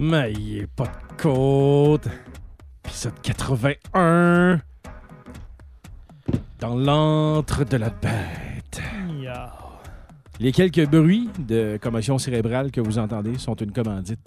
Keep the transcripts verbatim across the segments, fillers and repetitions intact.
Mais il est pas de côte. Épisode quatre-vingt-un. Dans l'antre de la bête. Yeah. Les quelques bruits de commotion cérébrale que vous entendez sont une commandite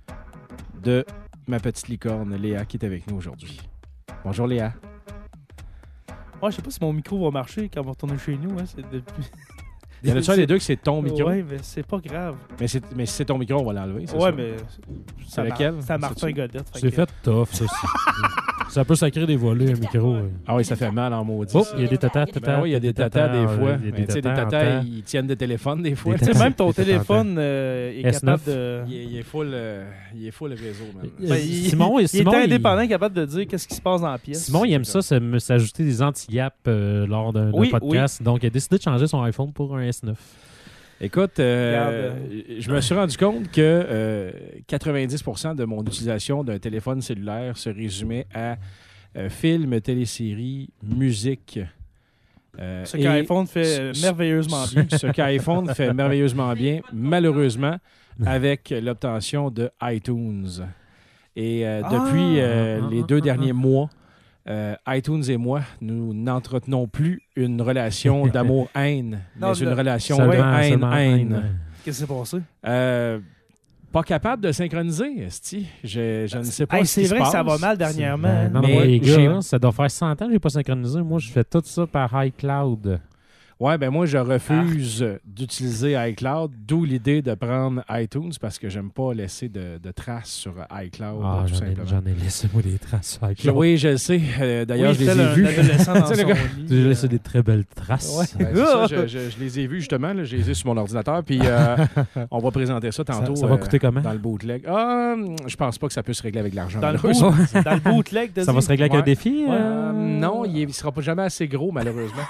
de ma petite licorne Léa qui est avec nous aujourd'hui. Bonjour Léa. Ouais, je sais pas si mon micro va marcher quand on va retourner chez nous. Hein, c'est depuis... Il y en a-tu un des deux que c'est ton micro? Ouais, mais c'est pas grave. Mais, c'est, mais si c'est ton micro, on va l'enlever. C'est Ouais, ça? mais. C'est lequel? C'est à Martin C'est-tu? Godette. C'est fait tough, ça. Ça peut sacrer des volets, un micro. Ouais. Ah oui, ça fait mal en maudit. Oh, ça. il y a des tatas, tatas. Ben oui, il y a des tatas des fois. Il y a Mais tu sais, des tatas en tatas, temps. ils tiennent des téléphones des fois. Des tu sais. Tu sais, même tatas. ton Des téléphone euh, est S neuf. capable de. Il est, il est full, euh, il est full réseau, man. Euh, Ben, il, Simon, il Simon, est il- indépendant, capable de dire qu'est-ce qui se passe dans la pièce. Simon, il aime ça, se- me- s'ajouter des anti-gaps euh, lors d'un d'un Oui, podcast. Donc, il a décidé de changer son iPhone pour un S neuf. Écoute, euh, Regarde, je me suis rendu compte que euh, quatre-vingt-dix pour cent de mon utilisation d'un téléphone cellulaire se résumait à euh, films, téléséries, musique. Euh, Ce et qu'iPhone fait euh, ce- merveilleusement bien. Ce qu'iPhone fait merveilleusement bien, malheureusement, avec l'obtention de iTunes. Et euh, Ah! depuis euh, Ah, les ah, deux ah, derniers ah. mois, euh, iTunes et moi, nous n'entretenons plus une relation d'amour-haine, Non, mais je- une relation de Seulement- seulement haine-haine. Qu'est-ce qui s'est passé? Euh, pas capable de synchroniser, esti. Je, je ne sais pas Hey, ce c'est qui vrai se que ça passe. va mal dernièrement. Ben, non, Mais moi, les j'ai- gars, hein, ça doit faire cent ans que je n'ai pas synchronisé. Moi, je fais tout ça par iCloud. Ouais, ben moi, je refuse d'utiliser iCloud, d'où l'idée de prendre iTunes parce que j'aime pas laisser de, de traces sur iCloud, Ah, tout j'en ai, simplement. j'en ai laissé, moi, des traces sur Je- iCloud. oui, je le sais. Euh, d'ailleurs, Oui, je les tel ai un vus. adolescent dans Tu sais, le son gars- lit, J'ai euh, laissé des très belles traces. Ouais. Ben, c'est ça, je, je- je les ai vus justement. Là, je les ai sur mon ordinateur. Puis euh, on va présenter ça Ça, tantôt. ça va euh, coûter comment? dans le bootleg. Ah, je pense pas que ça peut se régler avec de l'argent. Dans le, malheureusement. boot, dans le bootleg, de Ça va se régler avec Ouais. un défi? Euh, euh? non, il ne sera pas jamais assez gros, malheureusement.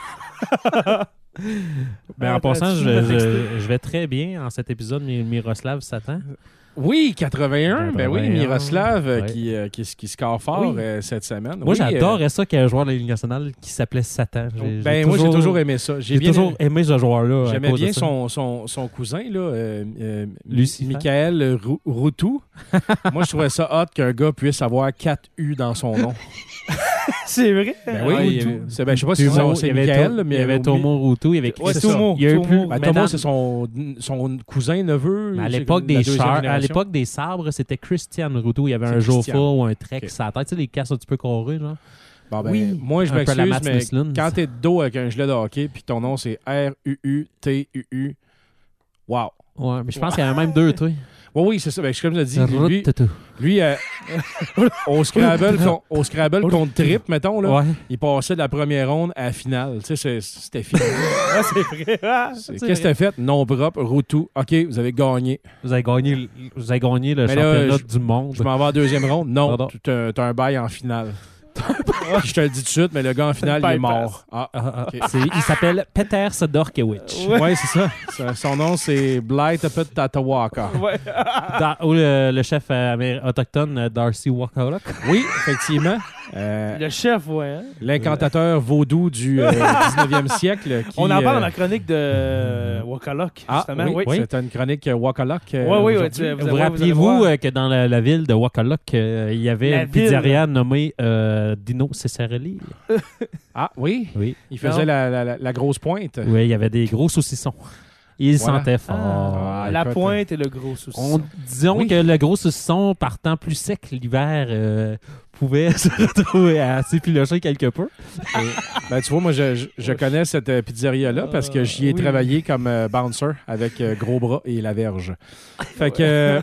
Ben, en Ah, passant, tu je, m'as je, texté. je vais très bien en cet épisode Mi- Miroslav Satan. Oui, quatre-vingt-un. Ben oui, quatre-vingt-un. Miroslav euh, Ouais. qui, euh, qui, qui score fort Oui. euh, cette semaine. Moi, Oui, j'adorais ça qu'il y ait un joueur de la Ligue nationale qui s'appelait Satan. J'ai- euh, j'ai ben, moi, j'ai toujours aimé ça. J'ai J'ai bien toujours aimé ce joueur-là. à J'aimais cause de bien ça. son, son, son cousin, là, euh, euh, Lucifer. Michael Rou- Routou. Moi, je trouvais ça hot qu'un gars puisse avoir quatre U dans son nom. C'est vrai? Ben Ah, oui, il y Routou. avait- c'est, ben, je sais pas si Tumo, c'est, il c'est y avait Michael, To- mais il y avait oublie- Tomo Routou, il y avait Ouais, Christophe. Tomo, Il y a eu Tomo. plus. Ben, mais Thomas, dans- c'est son, son cousin, neveu. mais à c'est l'époque la des deuxième chars, à génération. l'époque des sabres, c'était Christian Routou. Il y avait C'est un Christian. Jofa ou un Trek Ok. sur la tête. Tu sais, les casses un petit peu carrées, genre. Bon, ben, Oui, moi, je un peu la m'excuse, Mats mais Mislund. quand t'es de dos avec un gilet de hockey, puis ton nom, c'est R U U T U U, wow. Ouais, mais je pense qu'il y en a même deux, toi. Oui, oui, c'est ça. Ben, comme je l'ai dit, lui, Routou. lui euh, au Scrabble, con- au Scrabble contre Trip, mettons, là, Ouais. il passait de la première ronde à la finale. Tu sais, c'est- c'était fini. Ah, c'est vrai. Ah, C'est- c'est Qu'est-ce que vrai. t'as fait? Non propre, Routou. OK, vous avez gagné. Vous avez gagné, le- vous avez gagné le Mais là, championnat je- du monde. Je m'en vais en deuxième ronde. Non, Pardon. tu- t'as t'as un bail en finale. Puis je te le dis tout de suite, mais le gars en finale, il est Bypass. mort. Ah, Ah, ah, ok. c'est- il s'appelle Peter Sedorkiewicz. Ouais. ouais, c'est ça. Son- Son nom, c'est Blight Tatawaka. Ouais. Dans- ou le, le chef euh, amé- autochtone euh, Darcy Wakaluk. Oui, effectivement. Euh, Le chef, ouais. Hein? L'incantateur vaudou du euh, dix-neuvième siècle. Qui, On en parle euh, dans ma chronique de euh, Wakalok, Ah, justement. oui, Oui. c'est une chronique euh, Wakalok. euh, Ouais, oui, ouais, aujourd'hui. tu- Vous Vous, avez- vous allez rappelez-vous voir. euh, que dans la, la ville de Wakaluk, euh, il y avait La une pizzeria ville. nommée euh, Dino Cesarelli? Ah, oui. Oui. Il faisait Non. la, la- la- la grosse pointe. Oui, il y avait des gros saucissons. Il Voilà. sentait fort. Ah, La écoute, pointe et le gros souci. On, disons Oui. que le gros saucisson, partant plus sec l'hiver, euh, pouvait se retrouver à s'effilocher quelque peu. Ben, tu vois, moi, je, je- je connais cette euh, pizzeria-là parce que j'y ai Euh, oui. travaillé comme euh, bouncer avec euh, Gros Bras et La Verge. Fait que... euh,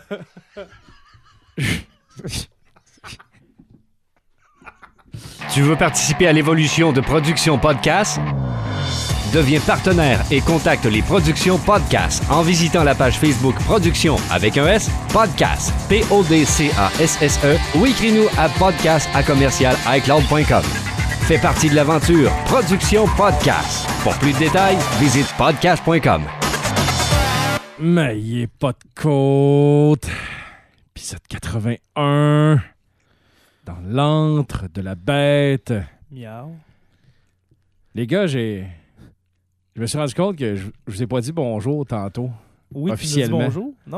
Tu veux participer à l'évolution de Production Podcast? Deviens partenaire et contacte les Productions Podcast en visitant la page Facebook Production avec un S, Podcast, P O D C A S S E ou écris-nous à podcast à commercial iCloud point com. Fais partie de l'aventure Production Podcast. Pour plus de détails, visite podcast point com. Mais il est pas de côte. Épisode quatre-vingt-un. Dans l'antre de la bête. Miaou. Les gars, j'ai... Je me suis rendu compte que je, je vous ai pas dit bonjour tantôt. Oui, Officiellement. tu nous as dit bonjour, non?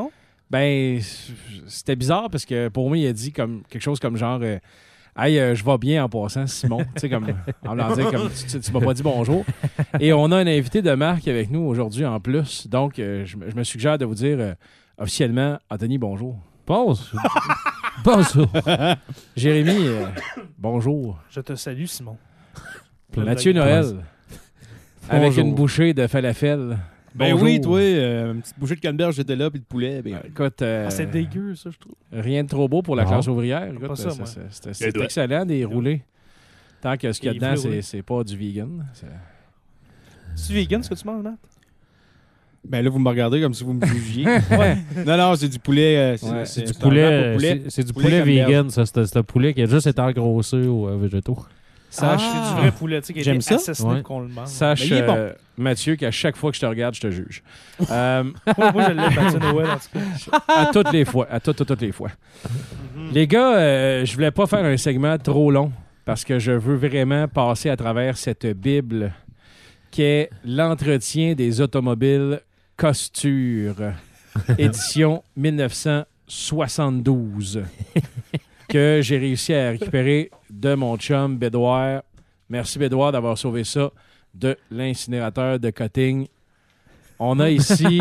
Ben, c'était bizarre parce que pour moi, il a dit comme quelque chose comme genre euh, hey, euh, je vais bien en passant, Simon. Tu sais, comme en voulant dire comme tu, tu m'as pas dit bonjour. Et on a un invité de marque avec nous aujourd'hui en plus. Donc, euh, je, je me suggère de vous dire euh, officiellement, Anthony, bonjour. Bonjour. Bonjour. Jérémy, euh, bonjour. Je te salue, Simon. Mathieu Noël, avec Bonjour. une bouchée de falafel. Ben Bonjour. oui, toi, euh, une petite bouchée de canneberge, j'étais là, puis de poulet. Ben, Écoute, euh, Ah, c'est dégueu, ça, je trouve. rien de trop beau pour la Non. classe ouvrière. Écoute, Pas ça, c'est- moi. c'est- c'est- Les c'est doigts. excellent des roulés. Tant que ce qu'il y a Les dedans, vrais c'est, roulés. c'est pas du vegan. C'est- C'est vegan, ce que tu manges, Matt? ben là, vous me regardez comme si vous me jugiez. Ouais. non, non, c'est du poulet. euh, c'est, Ouais, c'est, Du c'est un poulet, wrap au euh, poulet. c'est- c'est du Poulet poulet canneberge. vegan, ça. C'est c'est un poulet qui a juste été engrossé aux euh, végétaux. Sache, C'est du vrai poulet, tu sais, qui a J'aime été ça. assassiné Ouais. pour qu'on le mange. sache Mais il est bon. euh, Mathieu, qu'à chaque fois que je te regarde, je te juge. Euh, moi, moi, je l'aime, Mathieu Noël, en tout cas. à toutes les fois. À toutes, toutes, toutes les fois. Les gars, euh, je voulais pas faire un segment trop long parce que je veux vraiment passer à travers cette Bible qui est l'entretien des automobiles Costure, édition dix-neuf cent soixante-douze, que j'ai réussi à récupérer de mon chum Bédouard. Merci Bédouard d'avoir sauvé ça de l'incinérateur de Cotting. On a ici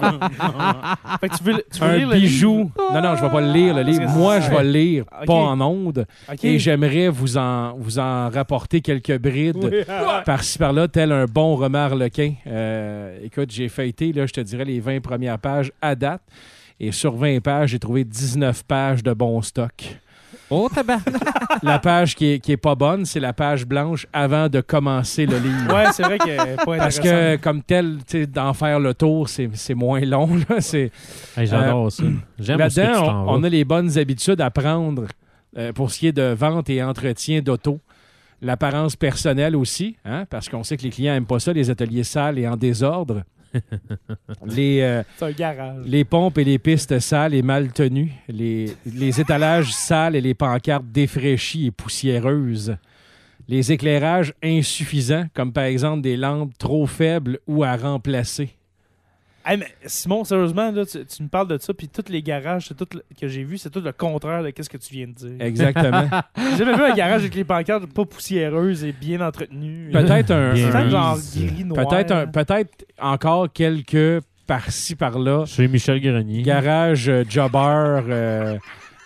Fait que tu veux, tu veux un lire le bijou. Non, non, je vais pas le lire, le livre. Parce que Moi, c'est- je vais le lire, Ok. pas en ondes. livre? OK. Et j'aimerais vous en, vous en rapporter quelques brides Oui. par-ci, par-là, tel un bon remard lequin. Euh, écoute, j'ai feuilleté, là, je te dirais, les vingt premières pages à date. Et sur vingt pages, j'ai trouvé dix-neuf pages de bon stock. Oh, tabac! La page qui est, qui est pas bonne, c'est la page blanche avant de commencer le livre. Ouais, c'est vrai que c'est pas Parce que, intéressant. comme tel, tu sais, d'en faire le tour, c'est c'est moins long. Là. C'est, Hey, j'adore ça. J'aime où ce que tu Là-dedans, t'en on, on vas. a les bonnes habitudes à prendre euh, pour ce qui est de vente et entretien d'auto. L'apparence personnelle aussi, hein, parce qu'on sait que les clients n'aiment pas ça, les ateliers sales et en désordre. les, euh, C'est un garage. les pompes et les pistes sales et mal tenues. Les, les étalages sales et les pancartes défraîchies et poussiéreuses. Les éclairages insuffisants, comme par exemple des lampes trop faibles ou à remplacer. Hey, mais Simon, sérieusement, là, tu, tu me parles de ça, puis tous les garages c'est tout le- que j'ai vus, c'est tout le contraire de ce que tu viens de dire. Exactement. J'ai jamais vu un garage avec les pancartes pas poussiéreuses et bien entretenues. Peut-être un, Bien C'est un- peut-être genre mise. gris noir. peut-être un- peut-être encore quelques par-ci par-là. Chez Michel Grenier. Garage euh, jobber. euh,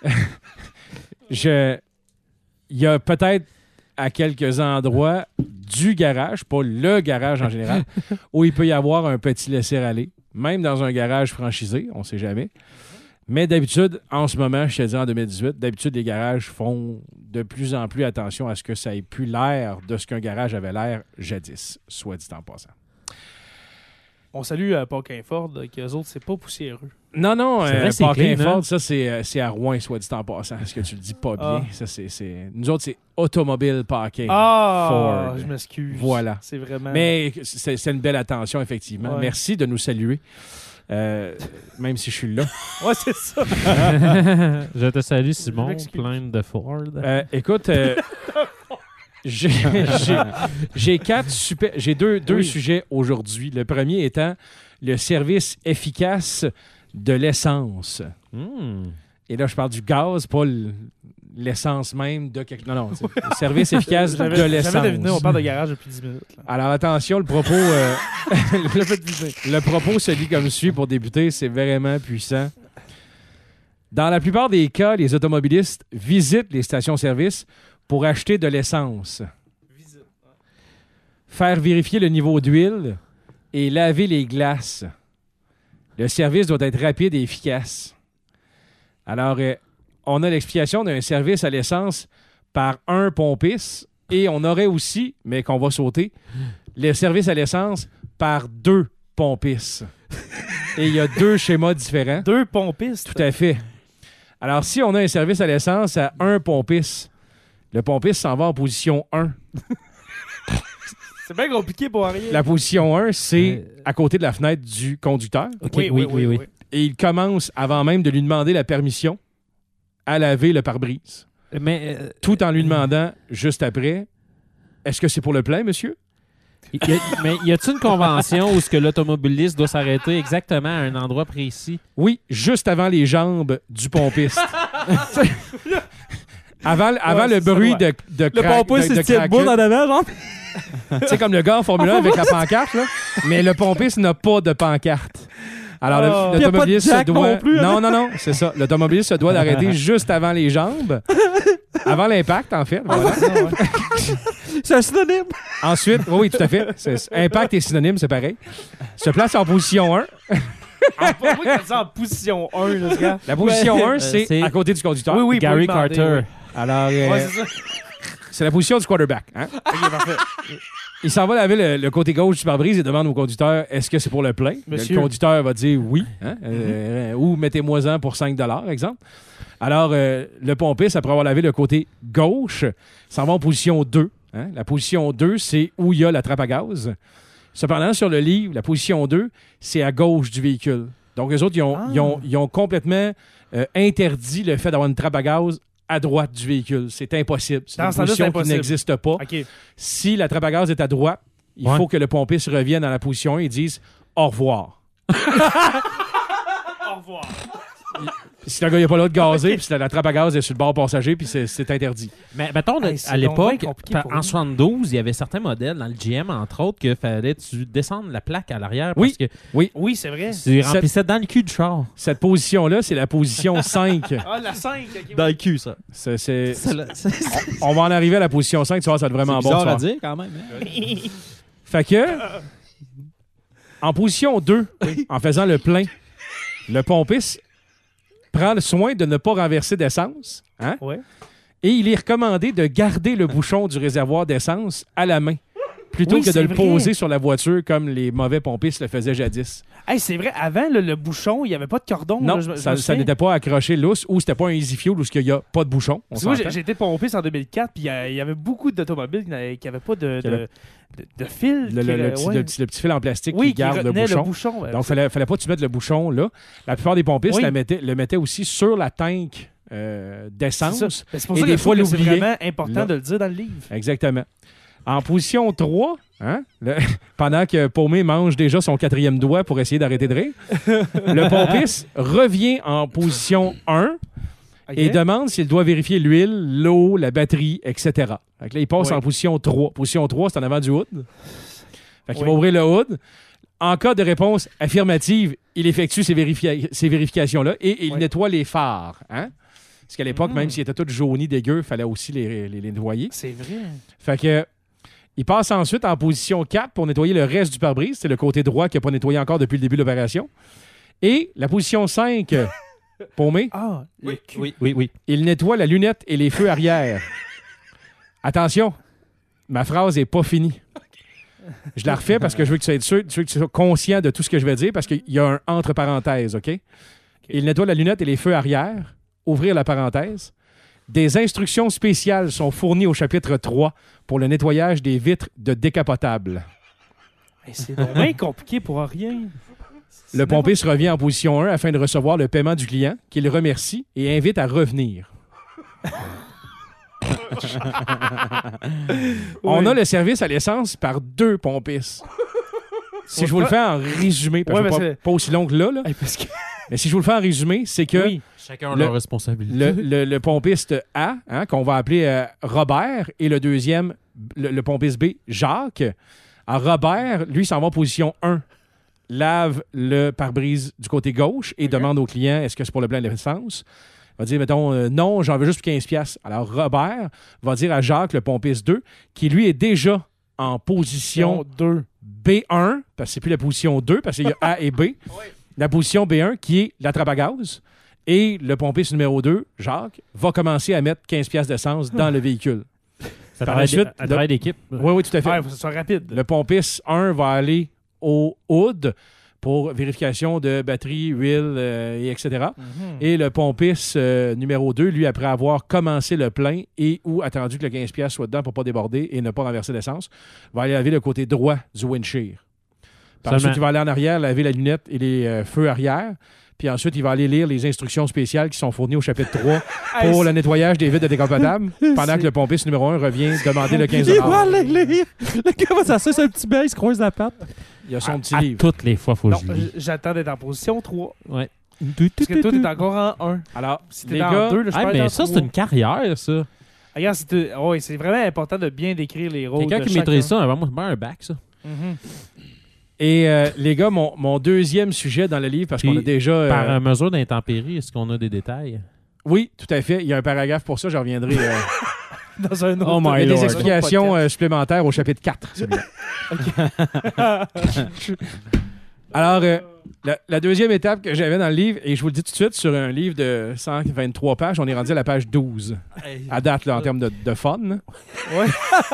je, il y a peut-être à quelques endroits du garage, pas le garage en général, où il peut y avoir un petit laisser-aller, même dans un garage franchisé, on ne sait jamais. Mais d'habitude, en ce moment, je te dis en deux mille dix-huit, d'habitude, les garages font de plus en plus attention à ce que ça ait plus l'air de ce qu'un garage avait l'air jadis, soit dit en passant. On salue euh, Paul Ford, qu'eux autres, c'est pas poussiéreux. Non, non, C'est vrai, euh, c'est Parkin clean, Ford, hein? ça, c'est, euh, c'est à Rouen, soit dit en passant. Est-ce que tu le dis pas bien? Ah. Ça, c'est, c'est... Nous autres, c'est Automobile Parking. Ah! Ford. Je m'excuse. Voilà. C'est vraiment... Mais c'est, c'est une belle attention, effectivement. Ouais. Merci de nous saluer. Euh, même si je suis là. Ouais, c'est ça. Je te salue, Je Simon, m'excuse. plein de Ford. Euh, écoute, euh, j'ai, j'ai, j'ai quatre super... J'ai deux, deux Oui. sujets aujourd'hui. Le premier étant le service efficace de l'essence. Hmm. Et là, je parle du gaz, pas le- l'essence même de quelque... Non, non, c'est le service efficace de J'avais- J'avais l'essence. deviné, on parle de garage depuis dix minutes. là. Alors attention, le propos, euh, le, le propos se lit comme suit pour débuter, c'est vraiment puissant. Dans la plupart des cas, les automobilistes visitent les stations-service pour acheter de l'essence, faire vérifier le niveau d'huile et laver les glaces. Le service doit être rapide et efficace. Alors, euh, on a l'explication d'un service à l'essence par un pompiste et on aurait aussi, mais qu'on va sauter, le service à l'essence par deux pompistes. Et il y a deux schémas différents. Deux pompistes. Tout à fait. Alors, si on a un service à l'essence à un pompiste, le pompiste s'en va en position un. C'est bien compliqué pour rien. La position un, c'est Euh, à côté de la fenêtre du conducteur. OK, oui, oui, oui. Et il commence, avant même de lui demander la permission, à laver le pare-brise. Mais, euh, Tout en lui demandant, juste après, est-ce que c'est pour le plein, monsieur? Y a- mais y a-t-il une convention où ce que l'automobiliste doit s'arrêter exactement à un endroit précis? Oui, juste avant les jambes du pompiste. avant avant Ouais, le c'est ça, bruit ouais. de, de Le crack- pompiste, de- de il se tient debout craquette. en avant, genre. Tu sais, comme le gars en Formule un avec la pancarte, là. Mais le pompiste n'a pas de pancarte. Alors, le- Oh. le- Puis y a pas de l'automobiliste se jack doit... non plus, non, non, non, c'est ça. L'automobiliste se doit d'arrêter juste avant les jambes. Avant l'impact, en fait. Voilà. C'est un synonyme. Ensuite, oui, oui, tout à fait. C'est- impact et synonyme, c'est pareil. Se place en position un. Ah, pas moi qui en position un, là, ce gars. La position Ouais. un, Euh, c'est c'est- à côté du conducteur. Oui, oui, pour Gary lui demander, Carter. oui. Alors, euh, Ouais, c'est ça. c'est la position du quarterback. Hein? Ok, parfait. Il s'en va laver le, le côté gauche du pare-brise et demande au conducteur est-ce que c'est pour le plein. Monsieur. Le conducteur va dire oui. Hein? Euh, ou mettez-moi-en pour cinq dollars, exemple. Alors, euh, le pompiste, après avoir lavé le côté gauche, s'en va en position deux. Hein? La position deux, c'est où il y a la trappe à gaz. Cependant, sur le livre, la position deux, c'est à gauche du véhicule. Donc, les autres, ils ont, Ah. ils ont, ils ont complètement euh, interdit le fait d'avoir une trappe à gaz à droite du véhicule. C'est impossible. C'est Dans une ce temps-là, c'est position qui impossible. n'existe pas. OK. Si la trappe à gaz est à droite, il Ouais. faut que le pompiste revienne dans la position un et dise au revoir. Au revoir. Si le gars n'est pas là de gazer, puis si la, la trappe à gaz est sur le bord passager, puis c'est, c'est interdit. Mais mettons, Hey, c'est à donc l'époque, bien compliqué pa- pour en lui. soixante-douze, il y avait certains modèles dans le G M, entre autres, que fallait tu descendre la plaque à l'arrière Oui. parce que Oui, c'est vrai. tu remplissais dans le cul du char. Cette position-là, c'est la position cinq. Ah, la cinq. OK. le cul, ça. C'est, c'est- C'est le- c'est- on va en arriver à la position cinq, tu vois, ça va être vraiment C'est bon. bizarre tu à vois. dire quand même. hein. Fait que, en position deux, en faisant le plein, le pompiste prend le soin de ne pas renverser d'essence, hein? Ouais. Et il est recommandé de garder le bouchon du réservoir d'essence à la main, plutôt Oui, que de c'est le vrai. poser sur la voiture comme les mauvais pompistes le faisaient jadis. Hey, c'est vrai, avant, le, le bouchon, il n'y avait pas de cordon. Non, là, je me- je ça, me ça souviens. n'était pas accroché lousse ou c'était pas un easy fuel où il n'y a pas de bouchon. On Parce que moi, j'ai s'entend. j'ai été pompiste en deux mille quatre, puis il y a- il y avait beaucoup d'automobiles qui n'avaient qui avaient pas de, Qui avaient- de, de, de fil. le, qui- le- le petit, ouais. le petit- le petit fil en plastique Oui, qui garde le retenait bouchon. le bouchon. ouais. Donc, il fallait, fallait pas que tu mettes le bouchon là. La plupart des pompistes Oui. la mettaient- le mettaient aussi sur la tank euh, C'est d'essence. ça. Ben, c'est pour Et ça des que je fois, trouve que c'est l'oublier. vraiment important Là. de le dire dans le livre. Exactement. En position trois, hein, le- pendant que Paumé mange déjà son quatrième doigt pour essayer d'arrêter de rire, le pompiste revient en position un OK? et demande s'il doit vérifier l'huile, l'eau, la batterie, et cetera. Fait que là, il passe Oui. en position trois. Position trois, c'est en avant du hood. Fait qu'il Oui. va ouvrir le hood. En cas de réponse affirmative, il effectue ces, vérifi- ces vérifications-là et il Oui. nettoie les phares. Hein? Parce qu'à l'époque, Mm. même s'ils étaient tous jaunis, dégueux, il fallait aussi les, les- les nettoyer. C'est vrai. Fait que il passe ensuite en position quatre pour nettoyer le reste du pare-brise. C'est le côté droit qui n'a pas nettoyé encore depuis le début de l'opération. Et la position cinq, Paumé, Ah, le Oui, cul. oui, oui, oui. il nettoie la lunette et les feux arrière. Attention, ma phrase n'est pas finie. Je la refais parce que je veux que tu sois sûr, je veux que tu sois conscient de tout ce que je vais dire parce qu'il y a un entre parenthèses, OK? Il nettoie la lunette et les feux arrière. Ouvrir la parenthèse. Des instructions spéciales sont fournies au chapitre trois pour le nettoyage des vitres de décapotables. Mais c'est donc bien compliqué pour rien. Le pompiste revient en position un afin de recevoir le paiement du client, qu'il remercie et invite à revenir. On a le service à l'essence par deux pompistes. Si je vous le fais en résumé, parce Ouais, que mais c'est c'est- pas, pas aussi long que là, là, Hey, parce que... mais si je vous le fais en résumé, c'est que Oui. Chacun a Le- leur responsabilité. le, le- le pompiste A, hein, qu'on va appeler euh, Robert, et le deuxième, le, le pompiste B, Jacques. Alors, Robert, lui, s'en va en position un. Lave le pare-brise du côté gauche et demande au client est-ce que c'est pour le plein de l'essence. Il va dire, mettons, euh, non, j'en veux juste pour quinze piastres. Alors, Robert va dire à Jacques, le pompiste deux, qui lui est déjà en position deux. B un, parce que c'est plus la position deux, parce qu'il y a A et B. La position B un, qui est la trappe à gaz. Et le pompiste numéro deux, Jacques, va commencer à mettre quinze piastres d'essence dans le véhicule. Ça Par travaille la suite, à travail d'équipe. Oui, oui, tout à fait. Ouais, il faut que ce soit rapide. Le pompiste un va aller au hood pour vérification de batterie, huile, euh, et etc. Mhm. Et le pompiste euh, numéro deux, lui, après avoir commencé le plein et ou attendu que le quinze piastres soit dedans pour ne pas déborder et ne pas renverser l'essence, va aller laver le côté droit du windshield. Par Seulement- ensuite, il va aller en arrière, laver la lunette et les euh, feux arrière. puis ensuite, il va aller lire les instructions spéciales qui sont fournies au chapitre trois pour le nettoyage des vides de décapotable, pendant que le pompiste numéro un revient demander le quinze Il dollars. va aller lire. Le gars va s'asseoir sur un petit bain, il se croise la patte. Il a son À, petit à livre. toutes les fois, faut que Non, je lis. j- j'attends d'être en position trois. Ouais. Parce que toi, t'es encore en un. Alors, Si t'es les dans gars, deux, là, je Ah, peux être mais dans ça, c'est trois. une carrière, ça. Regarde, c'est ouais, c'est vraiment important de bien décrire les rôles. Quelqu'un de qui chacun. maîtrise ça, avant moi, c'est bien un bac, ça. Mhm. et euh, les gars, mon, mon deuxième sujet dans le livre, parce qu'on Puis, a déjà... euh, Par euh, mesure d'intempérie, est-ce qu'on a des détails? Oui, tout à fait. Il y a un paragraphe pour ça, je reviendrai. euh, Dans un autre. Oh my il y a lord. des explications euh, supplémentaires au chapitre quatre. celui-là. Alors, euh, la, la deuxième étape que j'avais dans le livre, et je vous le dis tout de suite, sur un livre de cent vingt-trois pages, on est rendu à la page douze. À date, là, en termes de, de fun. là. Ouais.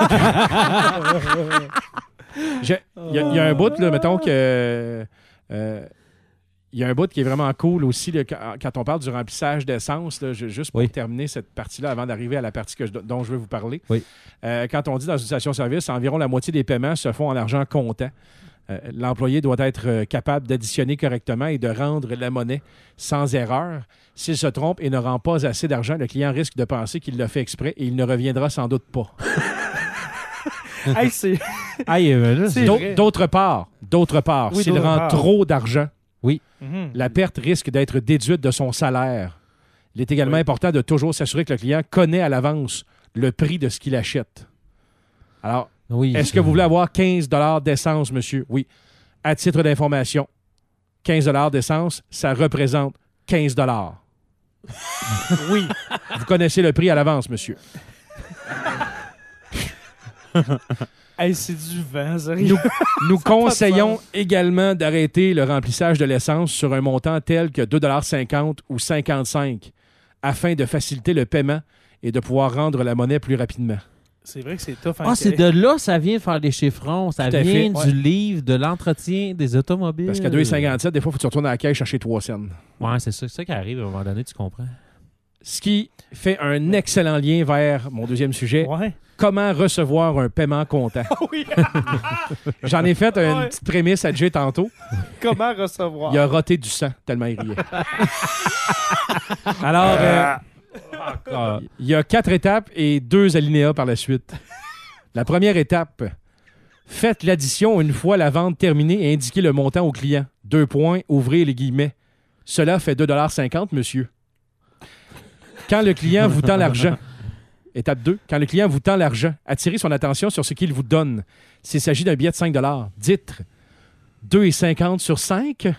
J'ai- Il y, a- il y a un bout, là, mettons que... euh, il y a un bout qui est vraiment cool aussi là, quand, quand on parle du remplissage d'essence, là, ju- juste pour Oui. terminer cette partie-là avant d'arriver à la partie que je- dont je veux vous parler. Oui. Euh, quand on dit dans une station-service, environ la moitié des paiements se font en argent comptant. Euh, L'employé doit être euh, capable d'additionner correctement et de rendre la monnaie sans erreur. S'il se trompe et ne rend pas assez d'argent, le client risque de penser qu'il l'a fait exprès et il ne reviendra sans doute pas. Hey, c'est. Aïe, euh, là, C'est D'au- vrai. D'autre part, d'autre part, Oui, s'il d'autre rend part. trop d'argent, Mhm. la perte risque d'être déduite de son salaire. Il est également Oui. important de toujours s'assurer que le client connaît à l'avance le prix de ce qu'il achète. Alors, oui, est-ce que vous voulez avoir quinze dollars d'essence, monsieur? Oui. À titre d'information, quinze dollars d'essence, ça représente quinze dollars. Oui. Vous connaissez le prix à l'avance, monsieur. Hey, c'est du vent, sérieux. Nous, nous conseillons également d'arrêter le remplissage de l'essence sur un montant tel que deux dollars cinquante ou cinquante-cinq afin de faciliter le paiement et de pouvoir rendre la monnaie plus rapidement. C'est vrai que c'est tough. Ah, c'est de là ça vient de faire les chiffrons. Ça Tout à vient fait, du livre de l'entretien des automobiles. Parce qu'à deux dollars cinquante-sept, des fois, il faut que tu retournes à la caisse chercher trois cents. Ouais, c'est ça, c'est ça qui arrive à un moment donné, tu comprends. Ce qui fait un excellent lien vers mon deuxième sujet, Ouais. comment recevoir un paiement comptant. Oui. J'en ai fait une Ouais. petite prémisse à Jay tantôt. Comment recevoir? Il a roté du sang tellement il riait. Alors, euh, Ah, il y a quatre étapes et deux alinéas par la suite. La première étape, faites l'addition une fois la vente terminée et indiquez le montant au client. Deux points, ouvrez les guillemets. Cela fait deux dollars cinquante, monsieur. Quand le client vous tend l'argent, étape deux, quand le client vous tend l'argent, attirez son attention sur ce qu'il vous donne. S'il s'agit d'un billet de cinq dollars, dites deux dollars cinquante sur cinq.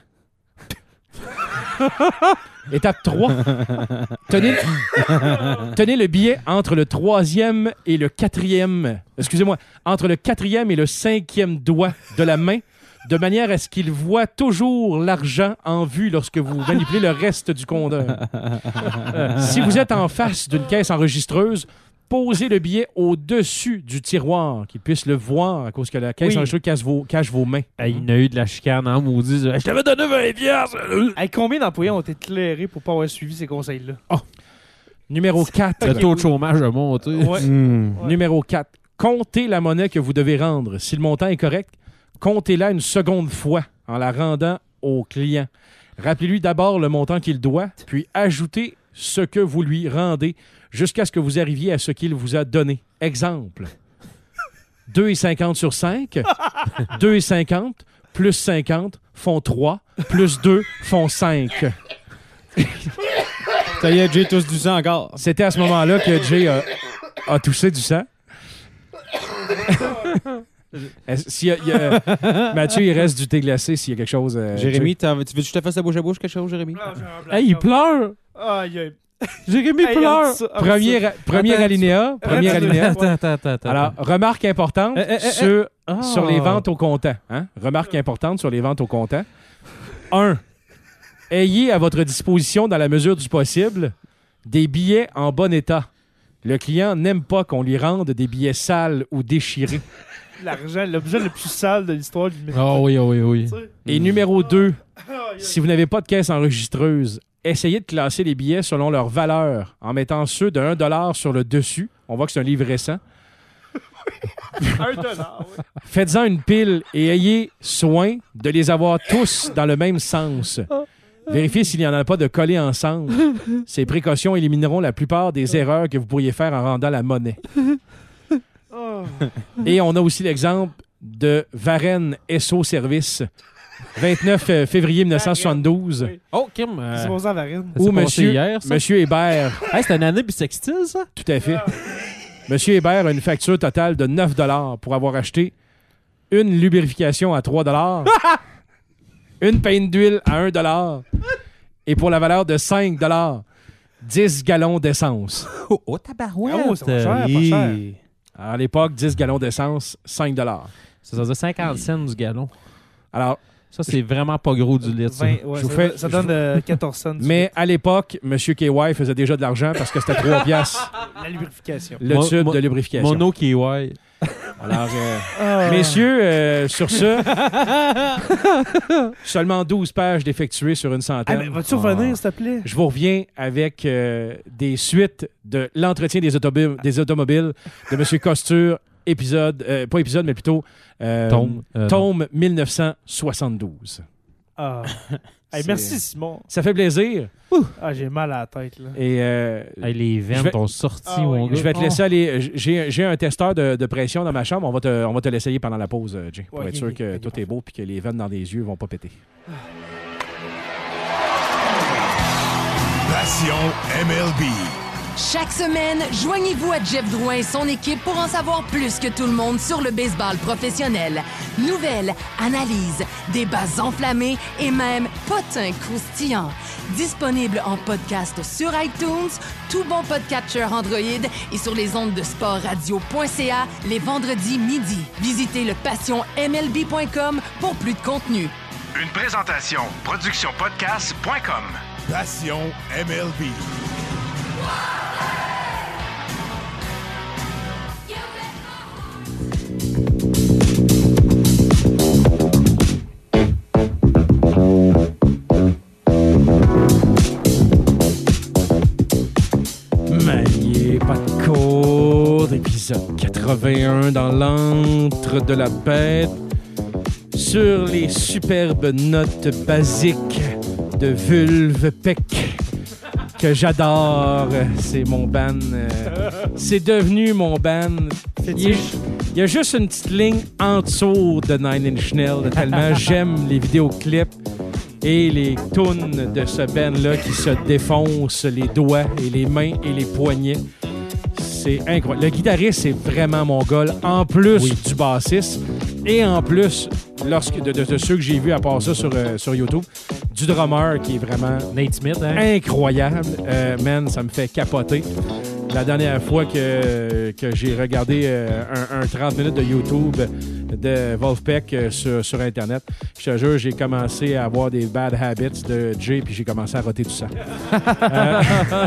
Étape trois. Tenez, tenez le billet entre le troisième et le quatrième. Excusez-moi, entre le quatrième et le cinquième doigt de la main, de manière à ce qu'il voit toujours l'argent en vue lorsque vous manipulez le reste du compteur. Si vous êtes en face d'une caisse enregistreuse, posez le billet au-dessus du tiroir, qu'il puisse le voir à cause que la caisse Oui. enregistreuse cache vos, cache vos mains. hey, il y en a eu de la chicane en maudit. Je t'avais donné vingt piastres. Hey, combien d'employés ont été éclairés pour pas avoir suivi ces conseils-là? Numéro quatre. Le taux de chômage a monté. Ouais. Hmm. Ouais. Numéro quatre. Comptez la monnaie que vous devez rendre. Si le montant est correct, comptez-la une seconde fois en la rendant au client. Rappelez-lui d'abord le montant qu'il doit, puis ajoutez ce que vous lui rendez jusqu'à ce que vous arriviez à ce qu'il vous a donné. Exemple. deux dollars cinquante sur cinq. deux dollars cinquante plus cinquante font trois, plus deux font cinq. Ça y est, Jay tousse du sang encore. C'était à ce moment-là que Jay a, a toussé du sang. Est-ce- s'il y a- il y a- Mathieu, il reste du thé glacé s'il y a quelque chose. euh, Jérémy, t'as- tu veux que je te fasse la bouche à bouche quelque chose, Jérémy? Hey, il pleure. Aïe, aïe. Jérémy Hey, pleure. arrête ça, Jay. arrête Premier, ça. premier Attends, alinéa. Premier Arrête ça. alinéa. Attends, attends, attends, attends. Alors, remarque importante Eh, eh, eh, sur, Ah. sur les ventes au comptant. Hein? Remarque importante sur les ventes au comptant. Un. Ayez à votre disposition, dans la mesure du possible, des billets en bon état. Le client n'aime pas qu'on lui rende des billets sales ou déchirés. L'argent, l'objet le plus sale de l'histoire du métier. Oh oui, oui, oui. Tu sais. Et numéro deux, Aïe, aïe. si vous n'avez pas de caisse enregistreuse, essayez de classer les billets selon leur valeur en mettant ceux de un dollar sur le dessus. On voit que c'est un livre récent. Un dollar, oui. Faites-en une pile et ayez soin de les avoir tous dans le même sens. Vérifiez s'il n'y en a pas de collés ensemble. Ces précautions élimineront la plupart des erreurs que vous pourriez faire en rendant la monnaie. Et on a aussi l'exemple de Varenne S O Service, vingt-neuf février mille neuf cent soixante-douze. Oui. Oh, Kim. euh, C'est pour ça, Varine. c'est Où passé monsieur, hier, ça? monsieur Hébert, Hey, c'était une année bissextile, ça? tout à fait, monsieur Hébert a une facture totale de neuf dollars pour avoir acheté une lubrification à trois dollars, une peine d'huile à un dollar et pour la valeur de cinq dollars, dix gallons d'essence. Oh, oh tabarouette! Ah, oh, ça va cher, pas Hi. cher. À l'époque, dix gallons d'essence, cinq dollars. Ça faisait cinquante cents du gallon. Alors, Ça, c'est vraiment pas gros du litre, ça. vingt, ouais, Je vous ça, fais- ça je donne vous- euh, quatorze cents. du mais à l'époque, M. K Y faisait déjà de l'argent parce que c'était trois piastres litre. La lubrification. le Mo- tube mo- de lubrification. Mono K Y. Alors, euh, Ah. messieurs, euh, sur ce, seulement douze pages d'effectuées sur une Ah, centaine. mais vas-tu revenir, s'il te plaît? Je vous reviens avec euh, des suites de l'entretien des, autobi- des automobiles de M. Costure, épisode, euh, pas épisode, mais plutôt euh, Tome. euh, tome mille neuf cent soixante-douze. Ah. Hey, C'est- merci, Simon. Ça fait plaisir. Ah, j'ai mal à la tête, là. Et euh, Hey, les Je veines vais- t'ont sorti, Ah mon oui, gars. je vais te Oh. laisser aller. J'ai, j'ai un testeur de, de pression dans ma chambre. On va te, on va te l'essayer pendant la pause, euh, Jay, pour Ouais, être ok, sûr ok, que ok, tout est beau et que les veines dans les yeux vont pas péter. Passion M L B. Chaque semaine, joignez-vous à Jeff Drouin et son équipe pour en savoir plus que tout le monde sur le baseball professionnel. Nouvelles, analyses, débats enflammés et même potins croustillants. Disponible en podcast sur iTunes, tout bon podcatcher Android et sur les ondes de sport radio point c a les vendredis midi. Visitez le passion m l b point com pour plus de contenu. Une présentation production podcast point com. Passion M L B. Manier, pas de code, épisode quatre-vingt-un dans l'antre de la bête. Sur les superbes notes basiques de Vulve Peck que j'adore. C'est mon ban. euh, c'est devenu mon ban. Il, est- il y a juste une petite ligne en dessous de Nine Inch Nails, tellement j'aime les vidéoclips et les tunes de ce band-là qui se défoncent les doigts et les mains et les poignets. C'est incroyable. Le guitariste, c'est vraiment mon gars, en plus Oui. du bassiste et en plus, lorsque, de, de- de ceux que j'ai vus à part ça sur, euh, sur YouTube, du drummer qui est vraiment Nate Smith, hein? incroyable. Euh, man, ça me fait capoter. La dernière fois que, que j'ai regardé euh, un, un trente minutes de YouTube de Wolfpack euh, sur, sur Internet, je te jure, j'ai commencé à avoir des bad habits de Jay, puis j'ai commencé à roter tout ça. Euh,